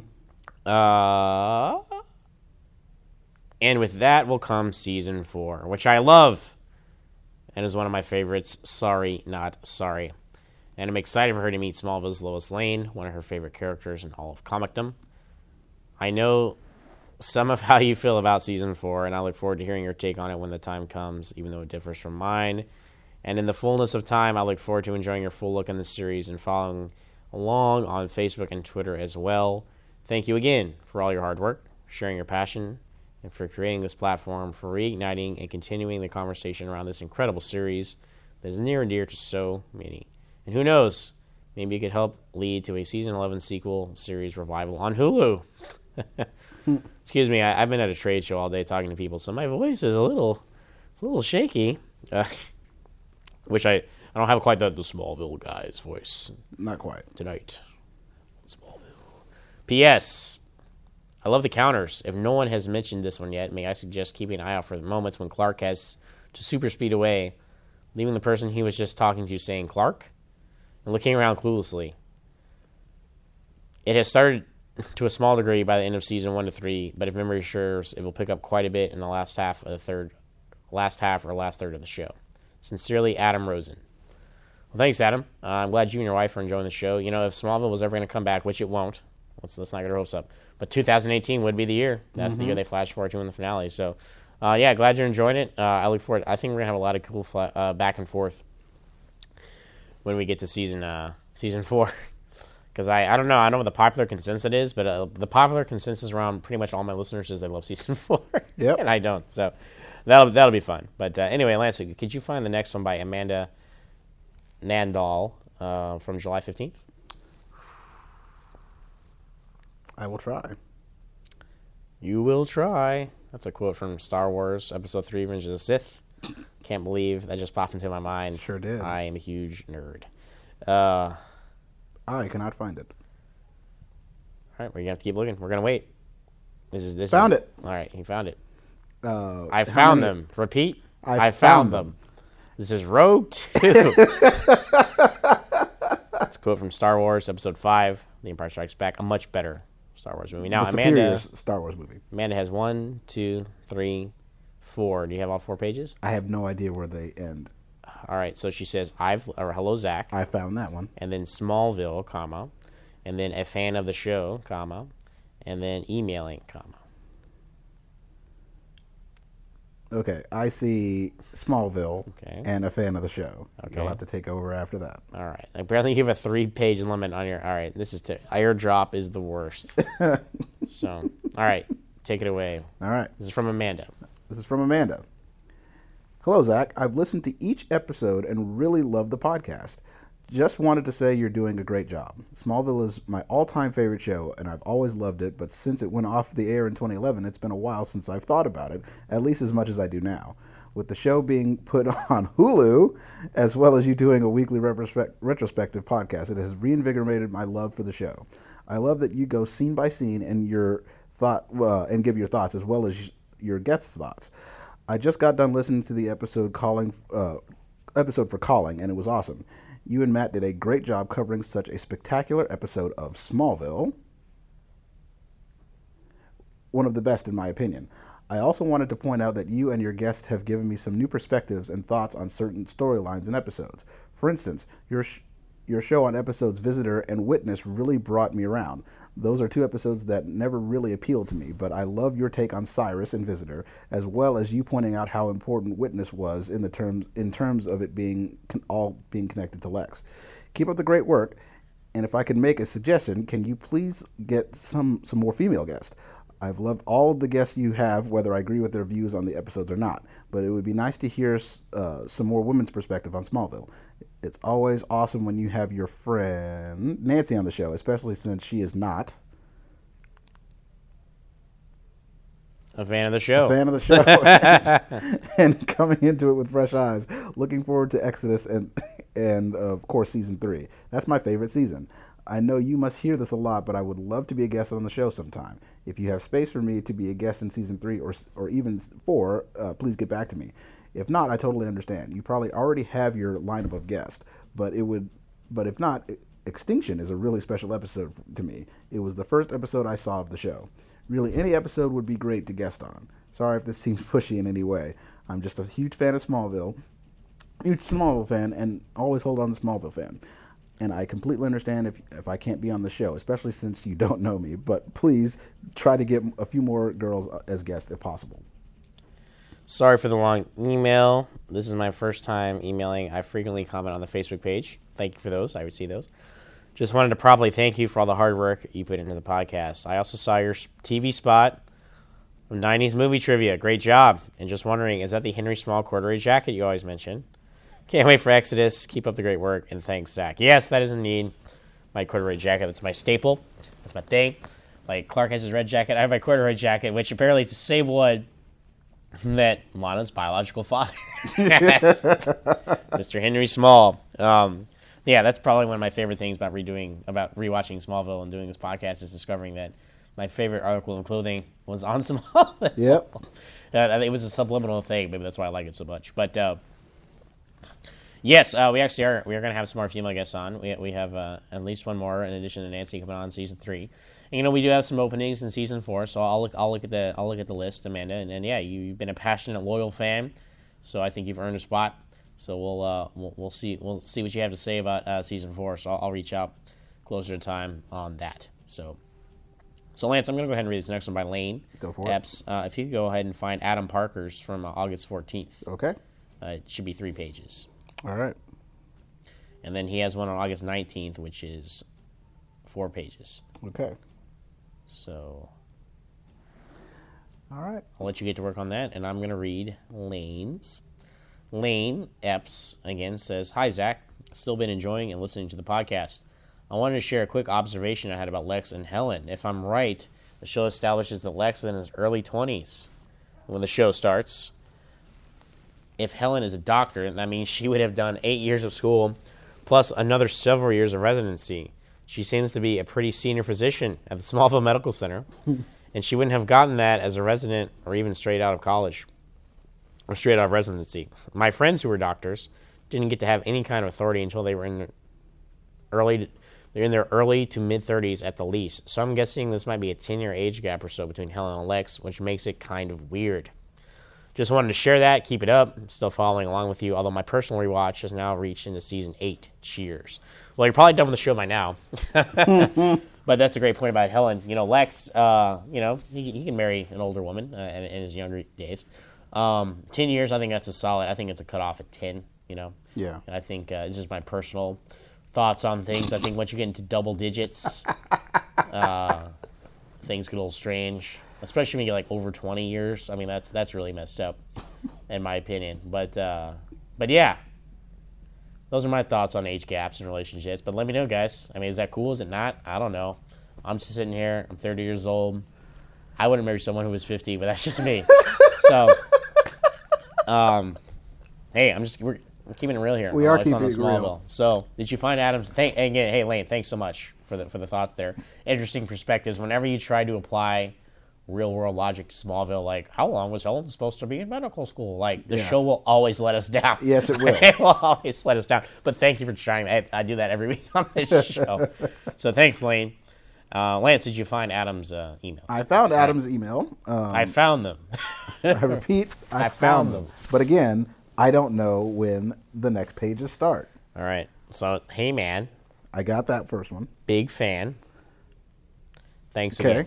And with that will come Season 4, which I love. and is one of my favorites. Sorry, not sorry. And I'm excited for her to meet Smallville's Lois Lane, one of her favorite characters in all of comicdom. I know some of how you feel about Season 4, and I look forward to hearing your take on it when the time comes, even though it differs from mine. And in the fullness of time, I look forward to enjoying your full look in the series and following along on Facebook and Twitter as well. Thank you again for all your hard work, sharing your passion, and for creating this platform for reigniting and continuing the conversation around this incredible series that is near and dear to so many. And who knows, maybe it could help lead to a Season 11 sequel series revival on Hulu. Excuse me, I've been at a trade show all day talking to people, so my voice is a little shaky. Which I don't have quite the Smallville guy's voice. Not quite. Tonight. Smallville. P.S. I love the counters. If no one has mentioned this one yet, may I suggest keeping an eye out for the moments when Clark has to super speed away, leaving the person he was just talking to saying Clark, and looking around cluelessly. It has started to a small degree by the end of season 1 to 3, but if memory serves, it will pick up quite a bit in the last half or last third of the show. Sincerely, Adam Rosen. Well, thanks, Adam. I'm glad you and your wife are enjoying the show. You know, if Smallville was ever going to come back, which it won't, let's not get our hopes up, but 2018 would be the year. That's the year they flash forward to in the finale. So, yeah, glad you're enjoying it. I look forward. I think we're going to have a lot of cool back and forth when we get to season 4. Because I don't know. I know what the popular consensus is, but the popular consensus around pretty much all my listeners is they love season 4. Yep. And I don't. So that'll be fun. But anyway, Lance, could you find the next one by Amanda Nandal from July 15th? I will try. You will try. That's a quote from Star Wars Episode 3, Revenge of the Sith. Can't believe that just popped into my mind. Sure did. I am a huge nerd. I cannot find it. All right, we're going to have to keep looking. We're going to wait. Found it. All right, he found it. I found them. Repeat. I found them. This is Rogue 2. It's a quote from Star Wars Episode 5, The Empire Strikes Back. A much better Star Wars movie. Now, the Amanda, Star Wars movie. Amanda has 1, 2, 3, 4. Do you have all 4 pages? I have no idea where they end. All right, so she says, hello, Zach. I found that one. And then Smallville, comma. And then a fan of the show, comma. And then emailing, comma. Okay, I see Smallville and a fan of the show. Okay. You'll have to take over after that. All right. Apparently you have a 3-page limit on your... All right, this is... airdrop is the worst. So, all right, take it away. All right. This is from Amanda. Hello, Zach. I've listened to each episode and really loved the podcast. Just wanted to say you're doing a great job. Smallville is my all-time favorite show, and I've always loved it, but since it went off the air in 2011, it's been a while since I've thought about it, at least as much as I do now. With the show being put on Hulu, as well as you doing a weekly retrospective podcast, it has reinvigorated my love for the show. I love that you go scene by scene and and give your thoughts, as well as your guests' thoughts. I just got done listening to the episode for Calling, and it was awesome. You and Matt did a great job covering such a spectacular episode of Smallville. One of the best, in my opinion. I also wanted to point out that you and your guests have given me some new perspectives and thoughts on certain storylines and episodes. For instance, your show on episodes Visitor and Witness really brought me around. Those are 2 episodes that never really appealed to me, but I love your take on Cyrus and Visitor, as well as you pointing out how important Witness was in terms of it all being connected to Lex. Keep up the great work, and if I could make a suggestion, can you please get some more female guests? I've loved all of the guests you have, whether I agree with their views on the episodes or not, but it would be nice to hear some more women's perspective on Smallville. It's always awesome when you have your friend Nancy on the show, especially since she is not a fan of the show. And coming into it with fresh eyes. Looking forward to Exodus and of course season 3. That's my favorite season. I know you must hear this a lot, but I would love to be a guest on the show sometime. If you have space for me to be a guest in season 3 or even 4, please get back to me. If not, I totally understand. You probably already have your lineup of guests, but if not, Extinction is a really special episode to me. It was the first episode I saw of the show. Really, any episode would be great to guest on. Sorry if this seems pushy in any way. I'm just a huge fan of Smallville, huge Smallville fan, and always hold on to Smallville fan. And I completely understand if I can't be on the show, especially since you don't know me. But please try to get a few more girls as guests if possible. Sorry for the long email. This is my first time emailing. I frequently comment on the Facebook page. Thank you for those. I would see those. Just wanted to probably thank you for all the hard work you put into the podcast. I also saw your TV spot from 90s movie trivia. Great job. And just wondering, is that the Henry Small corduroy jacket you always mention? Can't wait for Exodus. Keep up the great work. And thanks, Zach. Yes, that is indeed my corduroy jacket. That's my staple. That's my thing. Like Clark has his red jacket. I have my corduroy jacket, which apparently is the same one that Lana's biological father has. Mr. Henry Small. Yeah, that's probably one of my favorite things about rewatching Smallville and doing this podcast is discovering that my favorite article of clothing was on Smallville. Yep. It was a subliminal thing. Maybe that's why I like it so much. But yes, we actually are. We are going to have some more female guests on. We have at least one more in addition to Nancy coming on season 3. And we do have some openings in season 4. So I'll look at the list, Amanda. And yeah, you've been a passionate, loyal fan. So I think you've earned a spot. So we'll see what you have to say about season 4. So I'll reach out closer to time on that. So Lance, I'm going to go ahead and read this next one by Lane. Go for it. If you could go ahead and find Adam Parker's from August 14th. Okay. It should be 3 pages. All right. And then he has one on August 19th, which is 4 pages. Okay. So all right. I'll let you get to work on that, and I'm going to read Lane's. Lane Epps, again, says, Hi, Zach. Still been enjoying and listening to the podcast. I wanted to share a quick observation I had about Lex and Helen. If I'm right, the show establishes that Lex is in his early 20s when the show starts. If Helen is a doctor, that means she would have done 8 years of school plus another several years of residency. She seems to be a pretty senior physician at the Smallville Medical Center, and she wouldn't have gotten that as a resident or even straight out of college or straight out of residency. My friends who were doctors didn't get to have any kind of authority until they were in their early to mid-30s at the least. So I'm guessing this might be a 10-year age gap or so between Helen and Lex, which makes it kind of weird. Just wanted to share that. Keep it up. I'm still following along with you, although my personal rewatch has now reached into season 8. Cheers. Well, you're probably done with the show by now. But that's a great point about Helen. Lex, he can marry an older woman in his younger days. 10 years, I think that's a solid. I think it's a cutoff at 10, Yeah. And I think it's just my personal thoughts on things. I think once you get into double digits, things get a little strange. Especially when you get like over 20 years. I mean, that's really messed up, in my opinion. But yeah, those are my thoughts on age gaps and relationships. But let me know, guys. I mean, is that cool? Is it not? I don't know. I'm just sitting here. I'm 30 years old. I wouldn't marry someone who was 50, but that's just me. So, hey, we're keeping it real here. We are keeping it real. So, did you find Adam's? Again, hey Lane, thanks so much for the thoughts there. Interesting perspectives. Whenever you try to apply real world logic to Smallville, like how long was Helen supposed to be in medical school? Like the show will always let us down. Yes, it will. It will always let us down. But thank you for trying. I do that every week on this show. So thanks, Lane. Lance, did you find Adam's emails? I found Adam's email. I found them. I repeat, I found them. But again, I don't know when the next pages start. All right. So, hey, man. I got that first one. Big fan. Thanks again.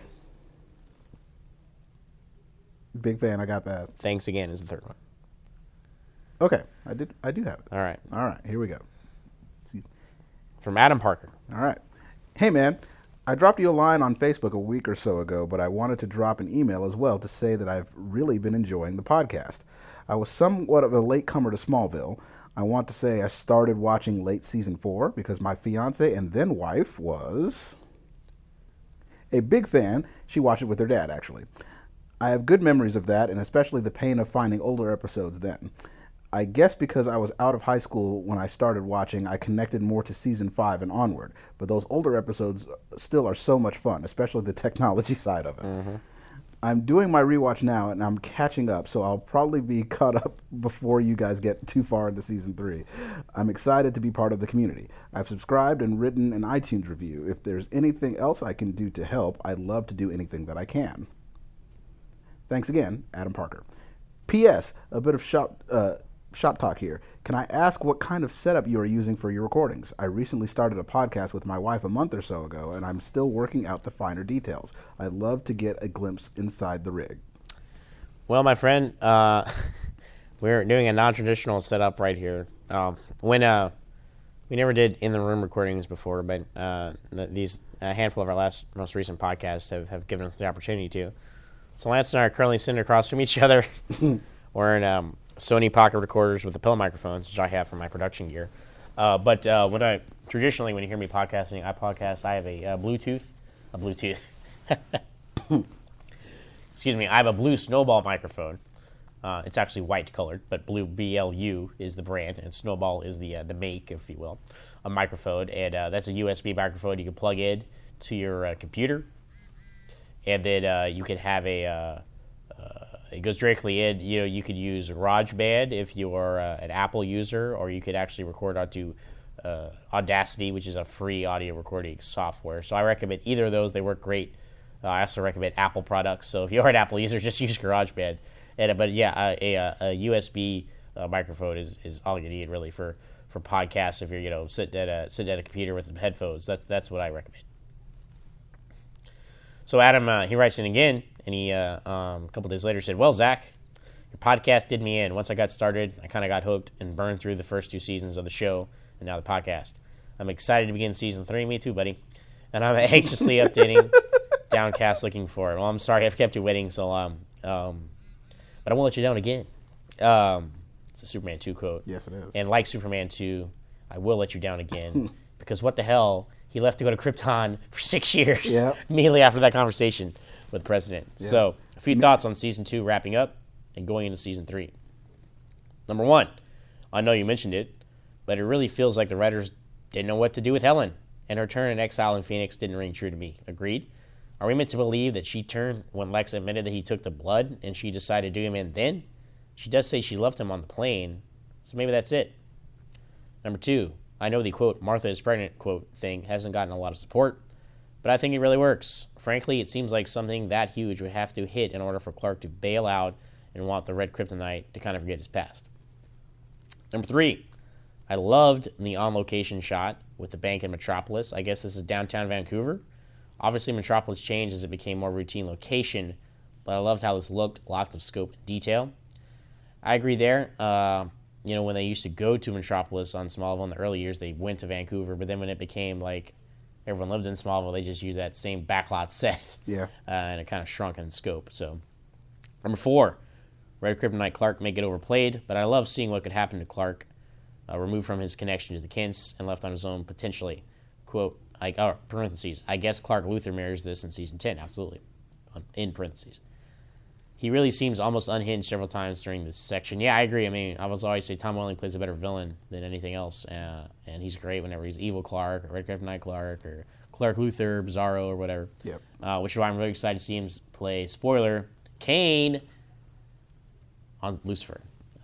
Big fan. I got that. Thanks again is the third one. Okay. I do have it. All right. All right. Here we go. From Adam Parker. All right. Hey, man. I dropped you a line on Facebook a week or so ago, but I wanted to drop an email as well to say that I've really been enjoying the podcast. I was somewhat of a latecomer to Smallville. I want to say I started watching late season 4 because my fiance and then wife was a big fan. She watched it with her dad, actually. I have good memories of that, and especially the pain of finding older episodes then. I guess because I was out of high school when I started watching, I connected more to season 5 and onward. But those older episodes still are so much fun, especially the technology side of it. Mm-hmm. I'm doing my rewatch now, and I'm catching up, so I'll probably be caught up before you guys get too far into season 3. I'm excited to be part of the community. I've subscribed and written an iTunes review. If there's anything else I can do to help, I'd love to do anything that I can. Thanks again, Adam Parker. P.S. A bit of Shop Talk here. Can I ask what kind of setup you are using for your recordings? I recently started a podcast with my wife a month or so ago, and I'm still working out the finer details. I'd love to get a glimpse inside the rig. Well, my friend, we're doing a non-traditional setup right here. We never did in-the-room recordings before, but a handful of our most recent podcasts have given us the opportunity to. So Lance and I are currently sitting across from each other. We're in Sony pocket recorders with the pillow microphones, which I have for my production gear. But traditionally, when you hear me podcasting, I have a Bluetooth. Excuse me, I have a blue Snowball microphone. It's actually white colored, but blue BLU is the brand, and Snowball is the make, if you will, a microphone. And that's a USB microphone you can plug in to your computer, and then you can have it goes directly in. You know, you could use GarageBand if you're an Apple user, or you could actually record onto Audacity, which is a free audio recording software. So I recommend either of those. They work great. I also recommend Apple products. So if you're an Apple user, just use GarageBand. But yeah, a USB microphone is all you need really for podcasts. If you're sitting at a computer with some headphones, that's what I recommend. So Adam, he writes in again, and he a couple days later said, "Well, Zach, your podcast did me in. Once I got started, I kind of got hooked and burned through the first 2 seasons of the show, and now the podcast. I'm excited to begin season 3. Me too, buddy. And I'm anxiously updating, downcast, looking for it. Well, I'm sorry I've kept you waiting so long." But I won't let you down again. It's a Superman 2 quote. Yes, it is. And like Superman 2, I will let you down again. Because what the hell? He left to go to Krypton for 6 years immediately after that conversation with the president. Yeah. So, a few thoughts on Season 2 wrapping up and going into Season 3. Number 1, I know you mentioned it, but it really feels like the writers didn't know what to do with Helen. And her turn in exile in Phoenix didn't ring true to me. Agreed? Are we meant to believe that she turned when Lex admitted that he took the blood and she decided to do him in then? She does say she loved him on the plane, so maybe that's it. Number 2, I know the, quote, Martha is pregnant, quote, thing hasn't gotten a lot of support, but I think it really works. Frankly, it seems like something that huge would have to hit in order for Clark to bail out and want the red kryptonite to kind of forget his past. Number 3, I loved the on-location shot with the bank in Metropolis. I guess this is downtown Vancouver. Obviously, Metropolis changed as it became more routine location, but I loved how this looked, lots of scope and detail. I agree there. When they used to go to Metropolis on Smallville in the early years, they went to Vancouver, but then when it became like everyone lived in Smallville, they just used that same backlot set. Yeah. And it kind of shrunk in scope. So, number 4, Red Kryptonite Clark may get overplayed, but I love seeing what could happen to Clark, removed from his connection to the Kents and left on his own potentially, quote, parentheses, I guess Clark Luthor mirrors this in Season 10, absolutely, in parentheses. He really seems almost unhinged several times during this section. Yeah, I agree. I mean, I was always say Tom Welling plays a better villain than anything else, and he's great whenever he's Evil Clark, or Red Kryptonite Clark, or Clark Luthor, Bizarro, or whatever. Yep. Which is why I'm really excited to see him play, spoiler, Kane on Lucifer.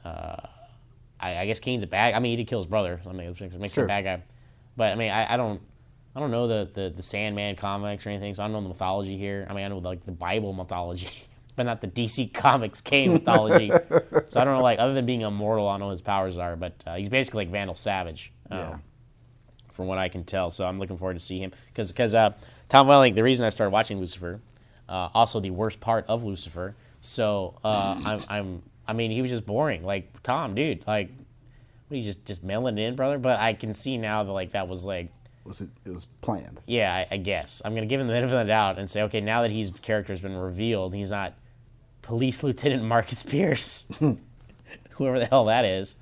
I guess Kane's a bad. I mean, he did kill his brother. I mean, it makes him a bad guy. But I mean, I don't know the Sandman comics or anything, so I don't know the mythology here. I mean, I know like the Bible mythology, but not the DC Comics Kane mythology. So I don't know, like, other than being immortal, I don't know what his powers are, but he's basically like Vandal Savage, from what I can tell. So I'm looking forward to see him because Tom Welling. The reason I started watching Lucifer, also the worst part of Lucifer. So I mean, he was just boring. Like, Tom, dude, like, what are you just mailing it in, brother? But I can see now that like that was like. It was planned. Yeah, I guess. I'm going to give him the benefit of the doubt and say, okay, now that his character's been revealed, he's not Police Lieutenant Marcus Pierce, whoever the hell that is,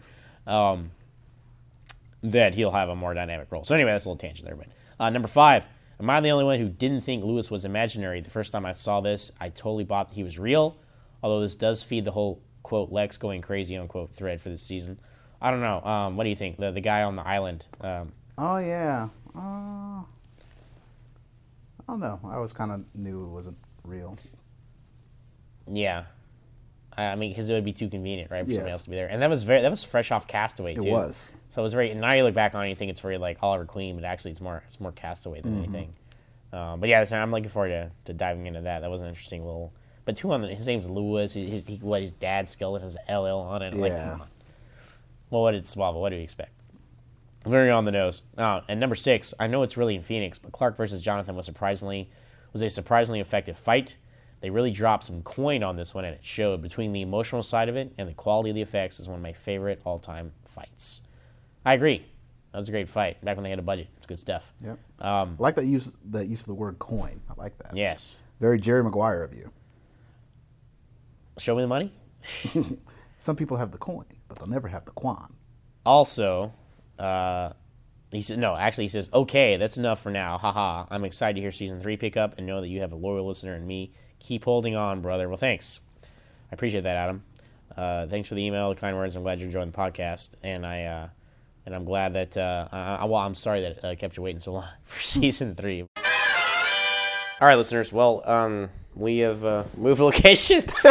that he'll have a more dynamic role. So anyway, that's a little tangent there. But number 5, am I the only one who didn't think Lewis was imaginary? The first time I saw this, I totally bought that he was real, although this does feed the whole, quote, Lex going crazy, unquote, thread for this season. I don't know. What do you think? The guy on the island. Oh, yeah. I don't know. I always kind of knew it wasn't real. Yeah. I mean, because it would be too convenient, right, for somebody else to be there. And that was fresh off Castaway, too. It was. So it was very, now you look back on it, you think it's very, like, Oliver Queen, but actually it's more Castaway than anything. But yeah, I'm looking forward to diving into that. That was an interesting little, but his name's Lewis. His dad's skeleton has LL on it. Yeah. Like, come Well, what did Smallville? What do you expect? Very on the nose. And number 6, I know it's really in Phoenix, but Clark versus Jonathan was a surprisingly effective fight. They really dropped some coin on this one, and it showed. Between the emotional side of it and the quality of the effects, is one of my favorite all-time fights. I agree. That was a great fight. Back when they had a budget. It's good stuff. Yep. I like that use of the word coin. I like that. Yes. Very Jerry Maguire of you. Show me the money. Some people have the coin, but they'll never have the quan. Also, he says, okay, that's enough for now. Haha. I'm excited to hear season 3 pick up and know that you have a loyal listener in me. Keep holding on, brother. Well, thanks. I appreciate that, Adam. Thanks for the email, the kind words. I'm glad you're enjoying the podcast, and I'm glad that. I'm sorry that I kept you waiting so long for season 3. All right, listeners. Well, we have moved locations.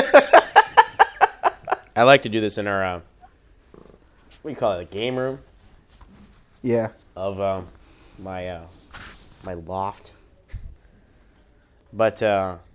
I like to do this in our what do you call it, a game room? Yeah. Of my loft. But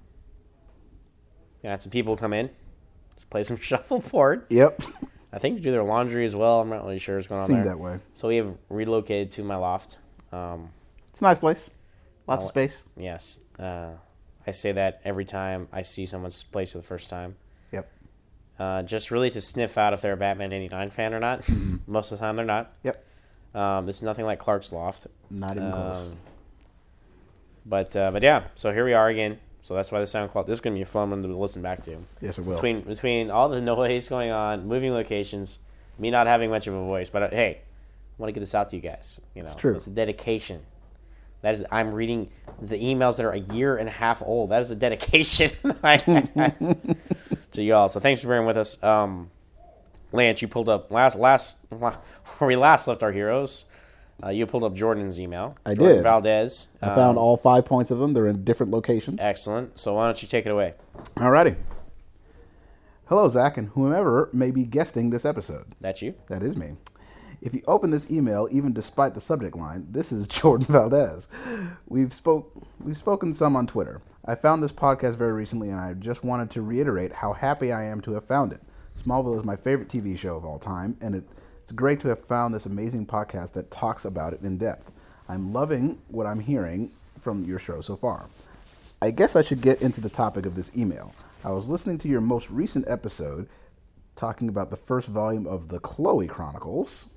had some people come in, just play some shuffleboard. Yep. I think to do their laundry as well. I'm not really sure what's going on there. Seemed that way. So we have relocated to my loft. It's a nice place. Lots of space. Yes. I say that every time I see someone's place for the first time. Yep. Just really to sniff out if they're a Batman 89 fan or not. Mm-hmm. Most of the time they're not. Yep. This is nothing like Clark's loft. Not even close. But yeah, so here we are again. So that's why the sound quality. This is going to be a fun one to listen back to. Yes, it will. Between all the noise going on, moving locations, me not having much of a voice, but hey, I want to get this out to you guys. It's true. It's a dedication. That is, I'm reading the emails that are a year and a half old. That is the dedication I have to y'all. So thanks for bearing with us. Lance, you pulled up where we last left our heroes. You pulled up Jordan's email. I Jordan did. Valdez. I found all 5 points of them. They're in different locations. Excellent. So why don't you take it away? Alrighty. Hello, Zach, and whomever may be guesting this episode. That's you? That is me. If you open this email, even despite the subject line, this is Jordan Valdez. We've spoken some on Twitter. I found this podcast very recently, and I just wanted to reiterate how happy I am to have found it. Smallville is my favorite TV show of all time, and it's great to have found this amazing podcast that talks about it in depth. I'm loving what I'm hearing from your show so far. I guess I should get into the topic of this email. I was listening to your most recent episode talking about the first volume of the Chloe Chronicles,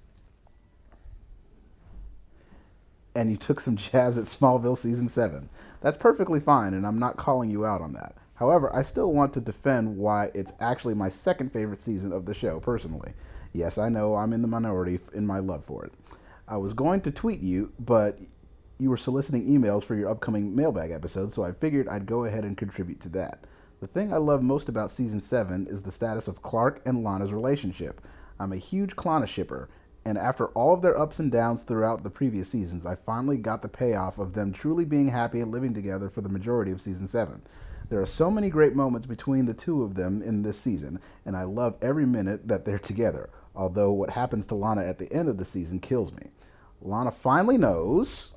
and you took some jabs at Smallville Season 7. That's perfectly fine, and I'm not calling you out on that. However, I still want to defend why it's actually my second favorite season of the show, personally. Yes, I know I'm in the minority in my love for it. I was going to tweet you, but you were soliciting emails for your upcoming mailbag episode, so I figured I'd go ahead and contribute to that. The thing I love most about Season 7 is the status of Clark and Lana's relationship. I'm a huge Lana shipper, and after all of their ups and downs throughout the previous seasons, I finally got the payoff of them truly being happy and living together for the majority of Season 7. There are so many great moments between the two of them in this season, and I love every minute that they're together, although what happens to Lana at the end of the season kills me. Lana finally knows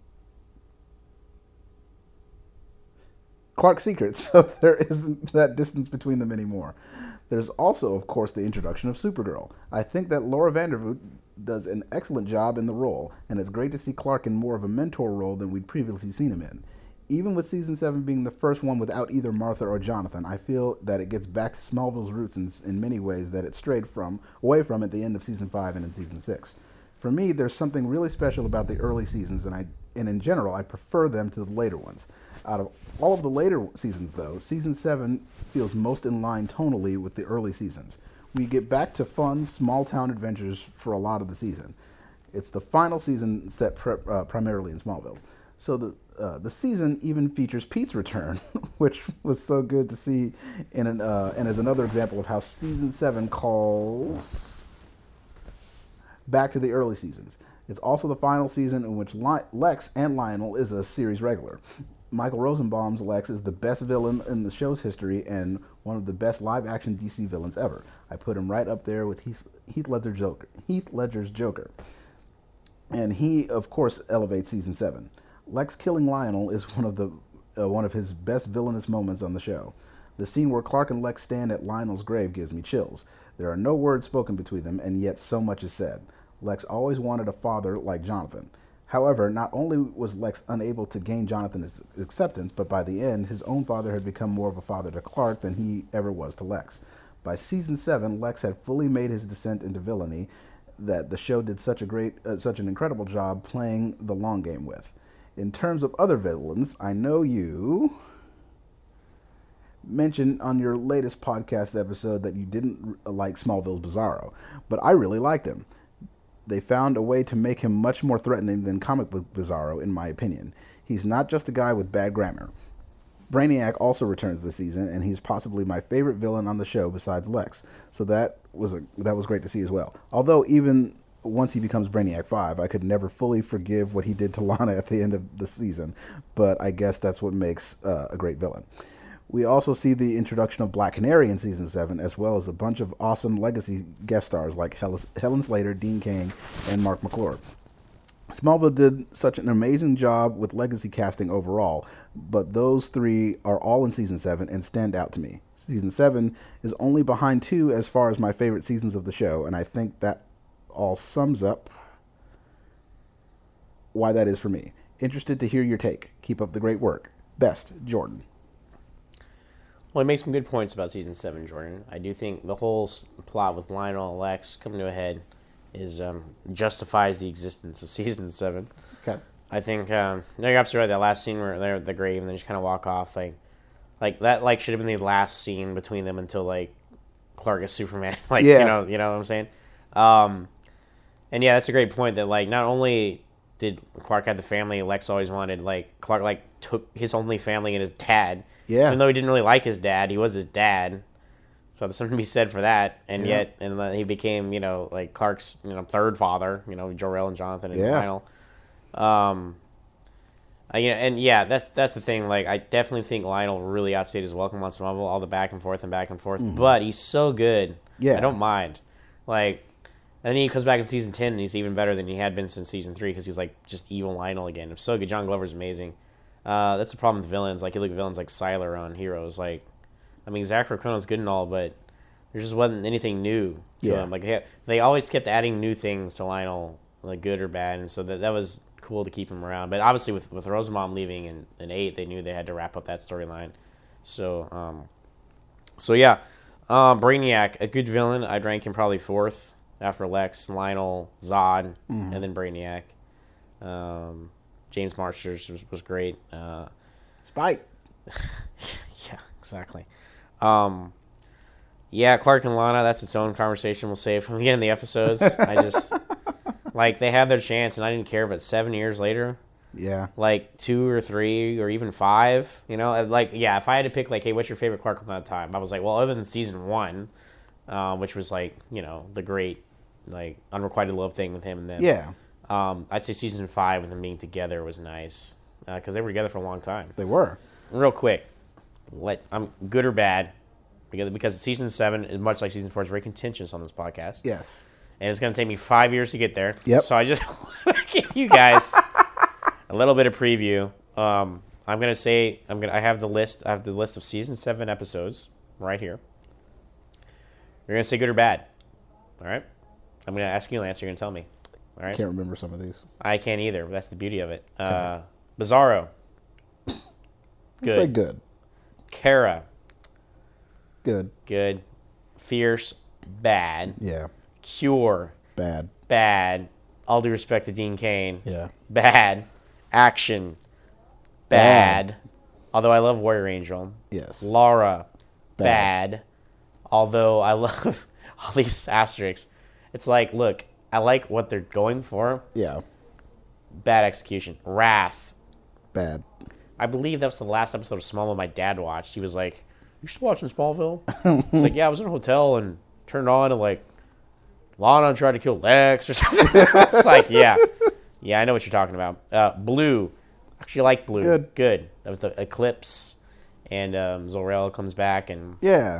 Clark's secrets, so there isn't that distance between them anymore. There's also, of course, the introduction of Supergirl. I think that Laura Vandervoort does an excellent job in the role, and it's great to see Clark in more of a mentor role than we'd previously seen him in. Even with Season 7 being the first one without either Martha or Jonathan, I feel that it gets back to Smallville's roots in many ways that it strayed away from at the end of Season 5 and in Season 6. For me, there's something really special about the early seasons, and in general, I prefer them to the later ones. Out of all of the later seasons, though, Season 7 feels most in line tonally with the early seasons. We get back to fun, small-town adventures for a lot of the season. It's the final season set primarily in Smallville. So the season even features Pete's return, which was so good to see, and is another example of how Season 7 calls back to the early seasons. It's also the final season in which Lex and Lionel is a series regular. Michael Rosenbaum's Lex is the best villain in the show's history and one of the best live-action DC villains ever. I put him right up there with Heath Ledger's Joker. And he, of course, elevates Season 7. Lex killing Lionel is one of his best villainous moments on the show. The scene where Clark and Lex stand at Lionel's grave gives me chills. There are no words spoken between them, and yet so much is said. Lex always wanted a father like Jonathan. However, not only was Lex unable to gain Jonathan's acceptance, but by the end, his own father had become more of a father to Clark than he ever was to Lex. By season 7, Lex had fully made his descent into villainy that the show did such an incredible job playing the long game with. In terms of other villains, I know you mentioned on your latest podcast episode that you didn't like Smallville's Bizarro, but I really liked him. They found a way to make him much more threatening than comic book Bizarro, in my opinion. He's not just a guy with bad grammar. Brainiac also returns this season, and he's possibly my favorite villain on the show besides Lex. So that was great to see as well. Although even once he becomes Brainiac 5, I could never fully forgive what he did to Lana at the end of the season. But I guess that's what makes a great villain. We also see the introduction of Black Canary in Season 7, as well as a bunch of awesome legacy guest stars like Helen Slater, Dean Cain, and Mark McClure. Smallville did such an amazing job with legacy casting overall, but those three are all in Season 7 and stand out to me. Season 7 is only behind 2 as far as my favorite seasons of the show, and I think that all sums up why that is for me. Interested to hear your take. Keep up the great work. Best, Jordan. Well, he makes some good points about Season 7, Jordan. I do think the whole plot with Lionel and Lex coming to a head is justifies the existence of Season 7. Okay. I think, no, you're absolutely right. That last scene where they're at the grave and they just kind of walk off, like that, should have been the last scene between them until, Clark is Superman. Yeah. You know what I'm saying? And yeah, that's a great point that, not only did Clark have the family Lex always wanted, Clark, took his only family and his dad. Yeah. Even though he didn't really like his dad, he was his dad. So there's something to be said for that. And yet, he became, Clark's, third father, Jor-El and Jonathan and Lionel. That's the thing. I definitely think Lionel really outstayed his welcome on Smallville, all the back and forth. Mm-hmm. But he's so good. Yeah. I don't mind. And then he comes back in Season 10, and he's even better than he had been since Season 3 because he's, just evil Lionel again. It's so good. John Glover's amazing. That's the problem with villains. You look at villains like Sylar on Heroes. Zach Racono's good and all, but there just wasn't anything new to him. They always kept adding new things to Lionel, good or bad, and so that was cool to keep him around. But obviously, with Rosenbaum leaving in 8, they knew they had to wrap up that storyline. So Brainiac, a good villain. I'd rank him probably 4th after Lex, Lionel, Zod, and then Brainiac. James Marsters was great. Spike. Yeah, exactly. Clark and Lana, that's its own conversation we'll save when we get in the episodes. I just, they had their chance, and I didn't care, but 7 years later, 2 or 3 or even 5, if I had to pick, hey, what's your favorite Clark from that time? I was like, well, other than Season 1, which was, the great, unrequited love thing with him and them. Yeah. I'd say Season 5 with them being together was nice, because they were together for a long time. They were. Real quick, I'm good or bad, because Season 7 is much like Season 4. It's very contentious on this podcast. Yes. And it's going to take me 5 years to get there. Yep. So I just want to give you guys a little bit of preview. I'm going to say I have the list. I have the list of Season 7 episodes right here. You're going to say good or bad. All right? I'm going to ask you an answer. You're going to tell me. All right? I can't remember some of these. I can't either. That's the beauty of it. Okay. Bizarro. Good. Say good. Kara. Good. Good. Fierce. Bad. Yeah. Cure. Bad. Bad. All due respect to Dean Cain. Yeah. Bad. Action. Bad. Although I love Warrior Angel. Yes. Laura. Bad. Although I love all these asterisks. It's look, I like what they're going for. Yeah. Bad execution. Wrath. Bad. I believe that was the last episode of Smallville my dad watched. He was like, "You still watching Smallville?" It's like, "Yeah, I was in a hotel and turned on and Lana tried to kill Lex or something." It's yeah, I know what you're talking about. Blue, actually like Blue. Good. That was the Eclipse, and Zor-El comes back and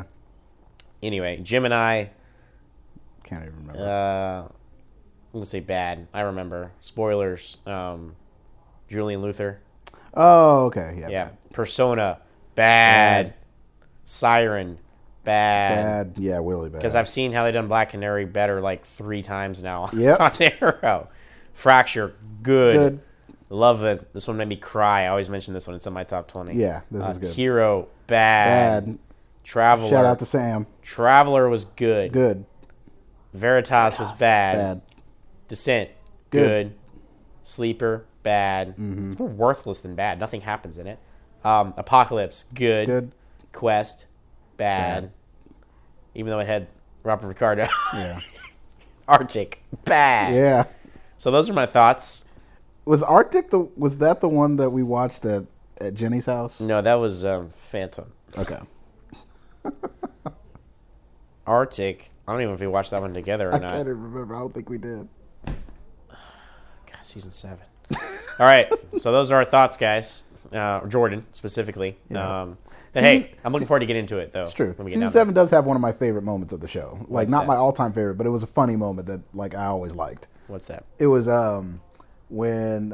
Anyway, Gemini. Can't even remember. I'm gonna say bad. I remember. Spoilers. Julian Luther. Oh, okay. Yeah. Persona. Bad. Siren. bad. Bad. Yeah, really bad. Because I've seen how they done Black Canary better like 3 times now. Yep. On Arrow. Fracture, good. Good. Love this. This one made me cry. I always mention this one. It's in my top 20. Yeah, this is good. Hero, bad. Bad. Traveler. Shout out to Sam. Traveler was good. Good. Veritas was bad. Bad. Descent, Good. good. Sleeper, bad. It's more worthless than bad. Nothing happens in it. Apocalypse, good. Good. Quest, bad. Even though it had Robert Ricardo. Yeah. Arctic, bad. Yeah. So those are my thoughts. Was Arctic was that the one that we watched at Jenny's house? No, that was Phantom. Okay. Arctic. I don't even know if we watched that one together or I not. can't even remember. I don't think we did. God, season 7. All right. So those are our thoughts, guys. Jordan, specifically. Yeah. Hey, I'm looking forward to getting into it, though. It's true. When we get Season down 7 does have one of my favorite moments of the show. Like, What's not that? my all-time favorite, but it was a funny moment that, like, I always liked. What's that? It was when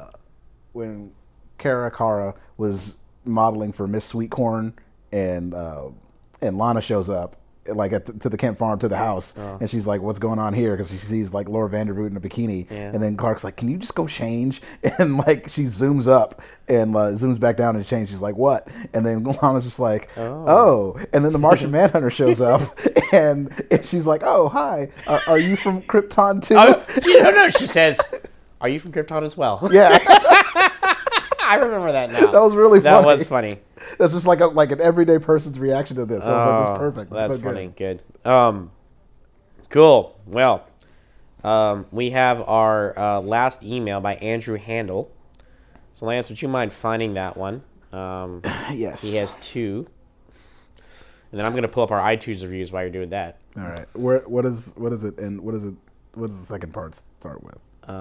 Kara Kara was modeling for Miss Sweetcorn, and Lana shows up like to the Kent farm, to the house, and she's like, "What's going on here?" Because she sees like Laura Vandervoot in a bikini, and then Clark's like, "Can you just go change?" And like she zooms up and zooms back down and change. She's like, "What?" And then Lana's just like, "Oh," and then the Martian Manhunter shows up, and she's like, "Oh, hi, are you from Krypton too?" No, she says, "Are you from Krypton as well?" Yeah. I remember that now. That was really funny. That was funny. That's just like an everyday person's reaction to this. I was like, that's perfect. That's so funny. Good. Cool. Well, we have our last email by Andrew Handel. So, Lance, would you mind finding that one? Yes. He has 2. And then I'm going to pull up our iTunes reviews while you're doing that. All right. What is it? And what does the second part start with?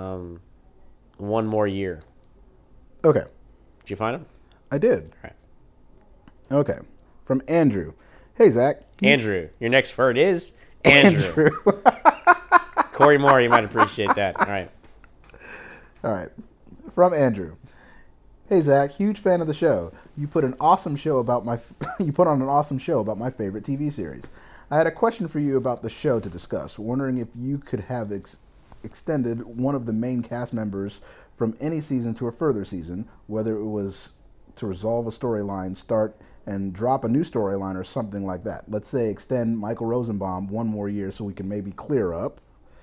1 more year. Okay. Did you find him? I did. All right. Okay. From Andrew. Hey, Zach. Andrew. Your next word is Andrew. Corey Moore, you might appreciate that. All right. All right. From Andrew. Hey, Zach. Huge fan of the show. You put on an awesome show about my favorite TV series. I had a question for you about the show to discuss. Wondering if you could have extended one of the main cast members from any season to a further season, whether it was to resolve a storyline, start and drop a new storyline, or something like that. Let's say extend Michael Rosenbaum 1 more year so we can maybe clear up.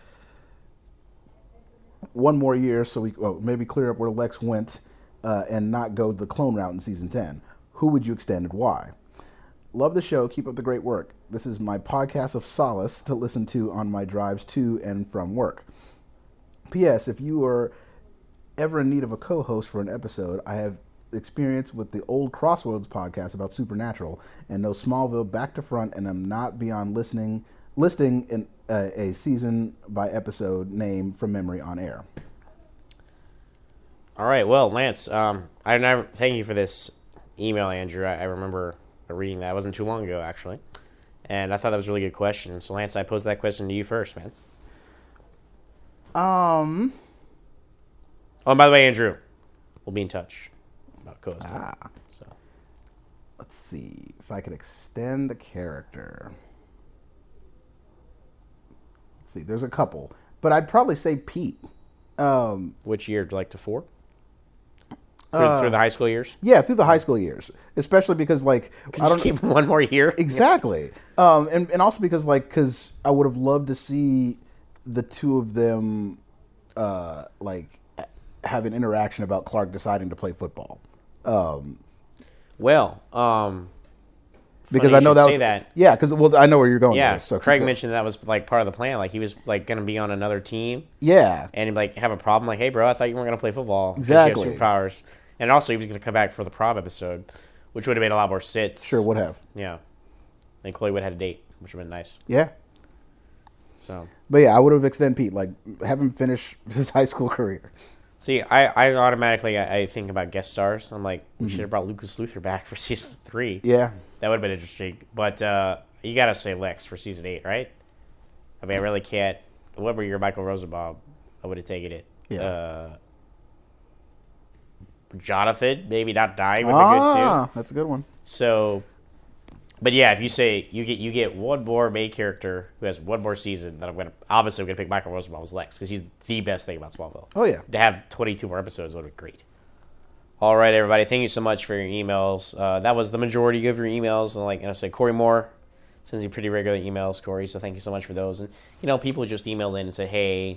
1 more year so maybe clear up where Lex went and not go the clone route in season 10. Who would you extend and why? Love the show. Keep up the great work. This is my podcast of solace to listen to on my drives to and from work. P.S. If you are ever in need of a co-host for an episode, I have experience with the old Crossroads podcast about Supernatural and know Smallville back to front, and am not beyond listing in a season by episode name from memory on air. All right. Well, Lance, thank you for this email, Andrew. I remember reading that. It wasn't too long ago, actually. And I thought that was a really good question. So, Lance, I posed that question to you first, man. Oh, and by the way, Andrew, we'll be in touch about co-hosting. So, let's see if I could extend a character. Let's see, there's a couple, but I'd probably say Pete. Which year? Like to 4? Through the high school years? Yeah, through the high school years, especially because just keep 1 more year. Exactly, and also because I would have loved to see the two of them have an interaction about Clark deciding to play football. Because I know that was that. Yeah, because I know where you're going. Yeah, with this, so Craig mentioned that was like part of the plan. Like he was like going to be on another team. Yeah, and like have a problem. Like, hey, bro, I thought you weren't going to play football. Exactly. You have superpowers, and also he was going to come back for the prom episode, which would have made a lot more sense. Sure would have. Yeah, and Chloe would have had a date, which would have been nice. Yeah. So. But yeah, I would have extended Pete. Have him finish his high school career. See, I automatically I think about guest stars. I'm like, we should have brought Lucas Luthor back for season 3. Yeah. That would have been interesting. But you got to say Lex for season 8, right? I mean, I really can't. Whatever your Michael Rosenbaum, I would have taken it. Yeah. Jonathan, maybe not dying would be good too. That's a good one. So, But yeah, if you say you get one more main character who has one more season, then I'm gonna pick Michael Rosenbaum as Lex because he's the best thing about Smallville. Oh yeah. To have 22 more episodes would be great. All right, everybody. Thank you so much for your emails. That was the majority of your emails. And I said, Corey Moore sends you pretty regular emails, Corey. So thank you so much for those. And people just emailed in and said, hey,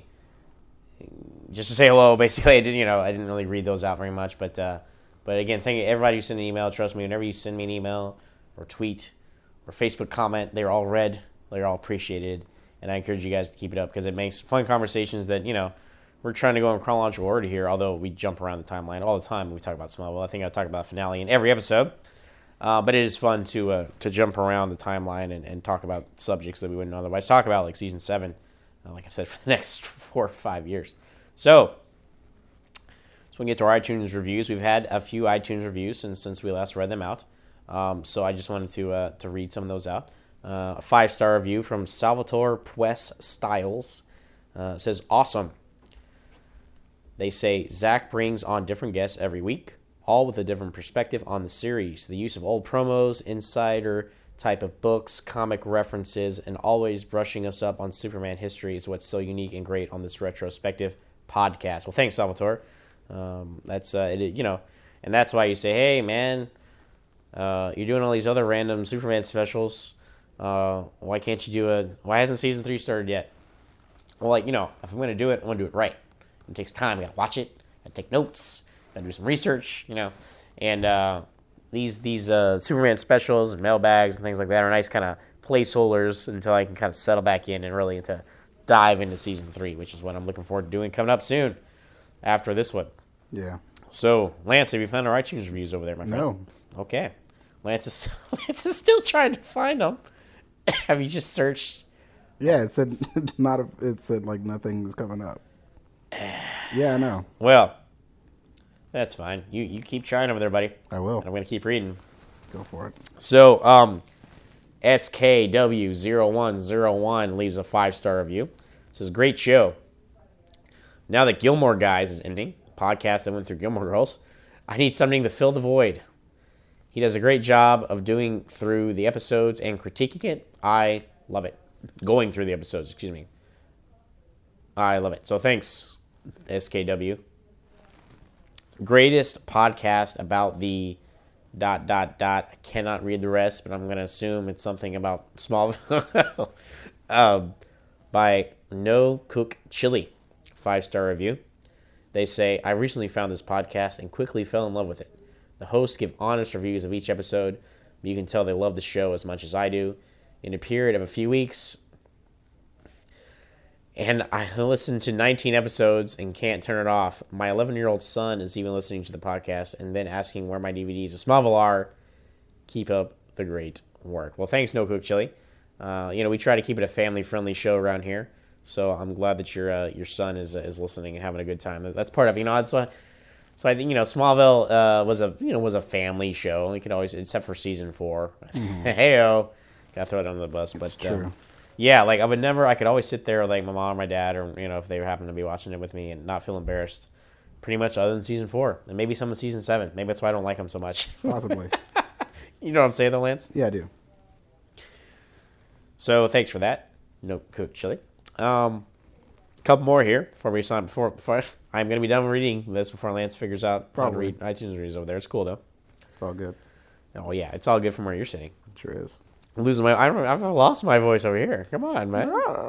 just to say hello. Basically, I didn't really read those out very much, but again, thank you everybody who sent an email. Trust me, whenever you send me an email or tweet or Facebook comment, they're all read. They're all appreciated, and I encourage you guys to keep it up because it makes fun conversations that we're trying to go in chronological order here, although we jump around the timeline all the time when we talk about Smallville. I think I talk about finale in every episode. But it is fun to jump around the timeline and talk about subjects that we wouldn't otherwise talk about, like Season 7, like I said, for the next 4 or 5 years. So we get to our iTunes reviews. We've had a few iTunes reviews since we last read them out. So I just wanted to read some of those out. A 5-star review from Salvatore Pues Styles says, awesome. They say, Zach brings on different guests every week, all with a different perspective on the series. The use of old promos, insider type of books, comic references, and always brushing us up on Superman history is what's so unique and great on this retrospective podcast. Well, thanks, Salvatore. That's and that's why you say, hey, man, you're doing all these other random Superman specials. Why can't you do why hasn't Season 3 started yet? Well, if I'm going to do it, I want to do it right. It takes time. I got to watch it. I got to take notes. Got to do some research, And these Superman specials and mailbags and things like that are nice kind of placeholders until I can kind of settle back in and really dive into Season 3, which is what I'm looking forward to doing coming up soon after this one. Yeah. So, Lance, have you found our iTunes reviews over there, my friend? No. Okay. Lance is still trying to find them. Have you just searched? Yeah, it said like nothing's coming up. Yeah, I know. Well, that's fine. You keep trying over there, buddy. I will. And I'm going to keep reading. Go for it. So, SKW0101 leaves a 5-star review. It says, great show. Now that Gilmore Guys is ending, podcast that went through Gilmore Girls, I need something to fill the void. He does a great job of doing through the episodes and critiquing it. I love it. Going through the episodes, excuse me. I love it. So thanks, SKW. Greatest podcast about the ... I cannot read the rest, but I'm going to assume it's something about Smallville. By No Cook Chili. 5-star review. They say, I recently found this podcast and quickly fell in love with it. The hosts give honest reviews of each episode, but you can tell they love the show as much as I do. In a period of a few weeks, and I listened to 19 episodes and can't turn it off. My 11-year-old son is even listening to the podcast and then asking where my DVDs of Smallville are. Keep up the great work. Well, thanks, No Cook Chili. We try to keep it a family-friendly show around here, so I'm glad that your son is listening and having a good time. That's part of that's why. So I think Smallville was a family show. You could always, except for Season 4. Heyo, gotta throw it under the bus, but. It's true. Yeah, I could always sit there with, my mom or my dad, or, if they happen to be watching it with me and not feel embarrassed, pretty much other than Season 4. And maybe some of Season 7. Maybe that's why I don't like them so much. Possibly. You know what I'm saying, though, Lance? Yeah, I do. So, thanks for that. No Cook Chili. Couple more here before we sign. Before I'm going to be done reading this before Lance figures out how to read iTunes reviews over there. It's cool, though. It's all good. Oh, yeah. It's all good from where you're sitting. It sure is. I've lost my voice over here. Come on, man.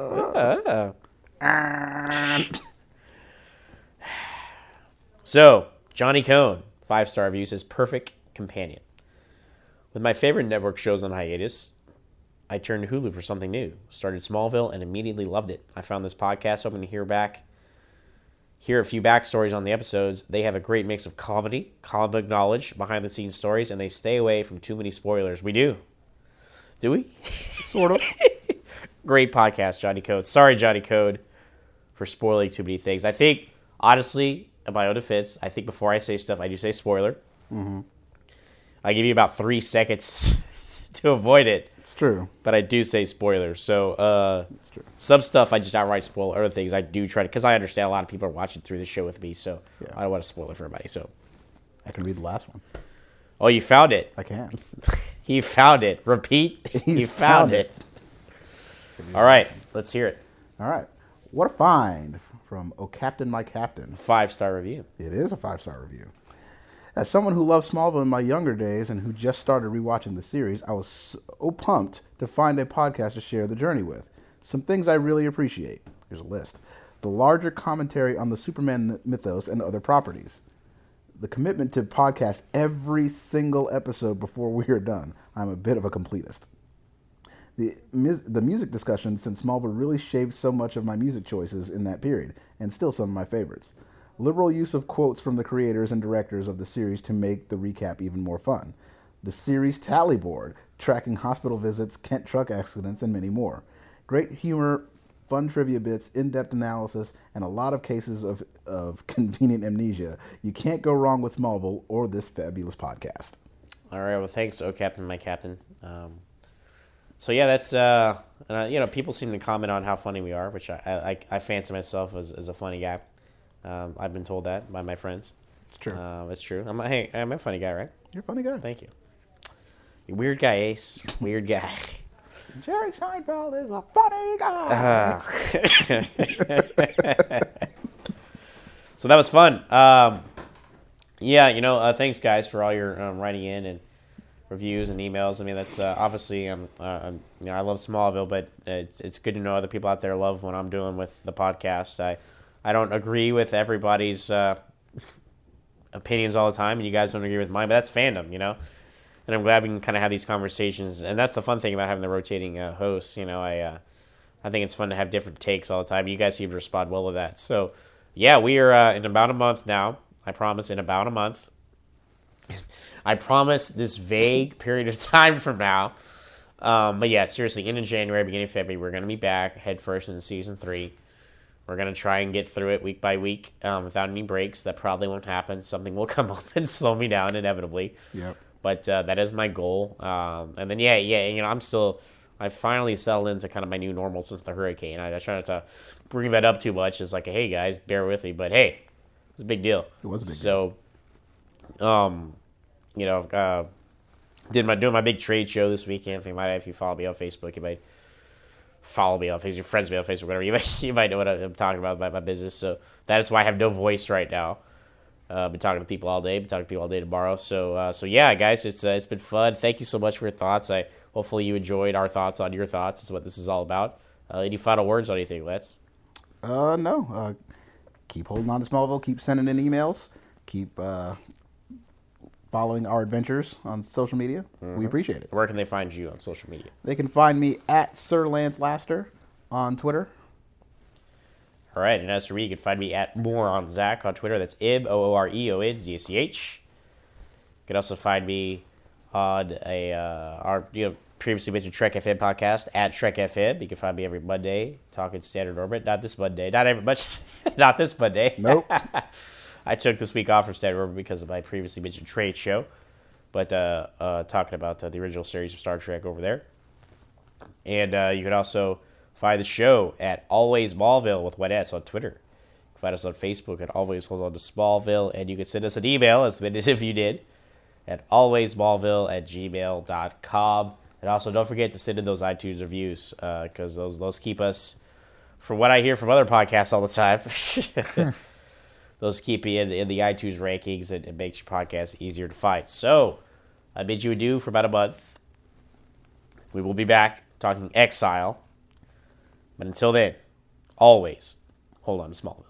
So, Johnny Cohn, 5-star review, says, perfect companion. With my favorite network shows on hiatus, I turned to Hulu for something new. Started Smallville and immediately loved it. I found this podcast hoping to hear a few backstories on the episodes. They have a great mix of comedy, comic book knowledge, behind-the-scenes stories, and they stay away from too many spoilers. We do. Do we? Sort of. Great podcast, Johnny Code. Sorry, Johnny Code, for spoiling too many things. I think, honestly, in my own defense, I think before I say stuff, I do say spoiler. Mm-hmm. I give you about 3 seconds to avoid it. It's true. But I do say spoilers. So, it's true. Some stuff I just outright spoil. Other things I do try to, because I understand a lot of people are watching through the show with me, so yeah. I don't want to spoil it for everybody. So, I can read the last one. Oh, you found it? I can. He found it. Repeat. He found it. All right, let's hear it. All right. What a find from Oh Captain, My Captain. 5-star review. It is a 5-star review. As someone who loved Smallville in my younger days and who just started rewatching the series, I was so pumped to find a podcast to share the journey with. Some things I really appreciate. Here's a list. The larger commentary on the Superman mythos and other properties. The commitment to podcast every single episode before we are done. I'm a bit of a completist. The music discussion since Smallville really shaped so much of my music choices in that period, and still some of my favorites. Liberal use of quotes from the creators and directors of the series to make the recap even more fun. The series tally board, tracking hospital visits, Kent truck accidents, and many more. Great humor, fun trivia bits, in-depth analysis, and a lot of cases of convenient amnesia. You can't go wrong with Smallville or this fabulous podcast. All right, well, thanks, Oh Captain, My Captain. So yeah, that's people seem to comment on how funny we are, which I fancy myself as a funny guy. I've been told that by my friends. It's true. It's true. I'm a funny guy, right? You're a funny guy. Thank you. You weird guy, Ace. Weird guy. Jerry Seinfeld is a funny guy. So that was fun. Thanks guys for all your writing in and reviews and emails. I mean, that's obviously I love Smallville, but it's good to know other people out there love what I'm doing with the podcast. I don't agree with everybody's opinions all the time, and you guys don't agree with mine, but that's fandom, you know. And I'm glad we can kind of have these conversations, and that's the fun thing about having the rotating hosts. You know, I think it's fun to have different takes all the time. You guys seem to respond well to that. So, yeah, we are in about a month now. I promise, in about a month. I promise this vague period of time from now. But yeah, seriously, in January, beginning of February, we're going to be back head first in season 3. We're going to try and get through it week by week without any breaks. That probably won't happen. Something will come up and slow me down inevitably. Yep. But that is my goal. And then, I finally settled into kind of my new normal since the hurricane. I try not to bring that up too much. It's like, hey, guys, bear with me. But, hey, it's a big deal. It was a big deal. So, doing my big trade show this weekend. If you follow me on Facebook, you might follow me on Facebook, your friends me on Facebook, whatever. You might know what I'm talking about my business. So that is why I have no voice right now. Been talking to people all day. Been talking to people all day tomorrow. So yeah, guys, it's been fun. Thank you so much for your thoughts. Hopefully you enjoyed our thoughts on your thoughts. It's what this is all about. Any final words on anything, Let's? No. Keep holding on to Smallville. Keep sending in emails. Keep following our adventures on social media. Mm-hmm. We appreciate it. Where can they find you on social media? They can find me at Sir Lance Laster on Twitter. All right, and as for me, you can find me at More on Zach on Twitter. That's Ib, Ooreon, ZACH. You can also find me on our previously mentioned Trek FM podcast at Trek FM. You can find me every Monday talking Standard Orbit. Not this Monday. Not this Monday. Nope. I took this week off from Standard Orbit because of my previously mentioned trade show. But talking about the original series of Star Trek over there. And you can also find the show at Always Smallville with Wedettes on Twitter. You can find us on Facebook at Always Hold On to Smallville. And you can send us an email, as if you did, at alwaysmallville@gmail.com. And also, don't forget to send in those iTunes reviews, because those keep us, from what I hear from other podcasts all the time, those keep you in the iTunes rankings, and it makes your podcast easier to find. So, I bid you adieu for about a month. We will be back talking Exile. But until then, always hold on to Smallville.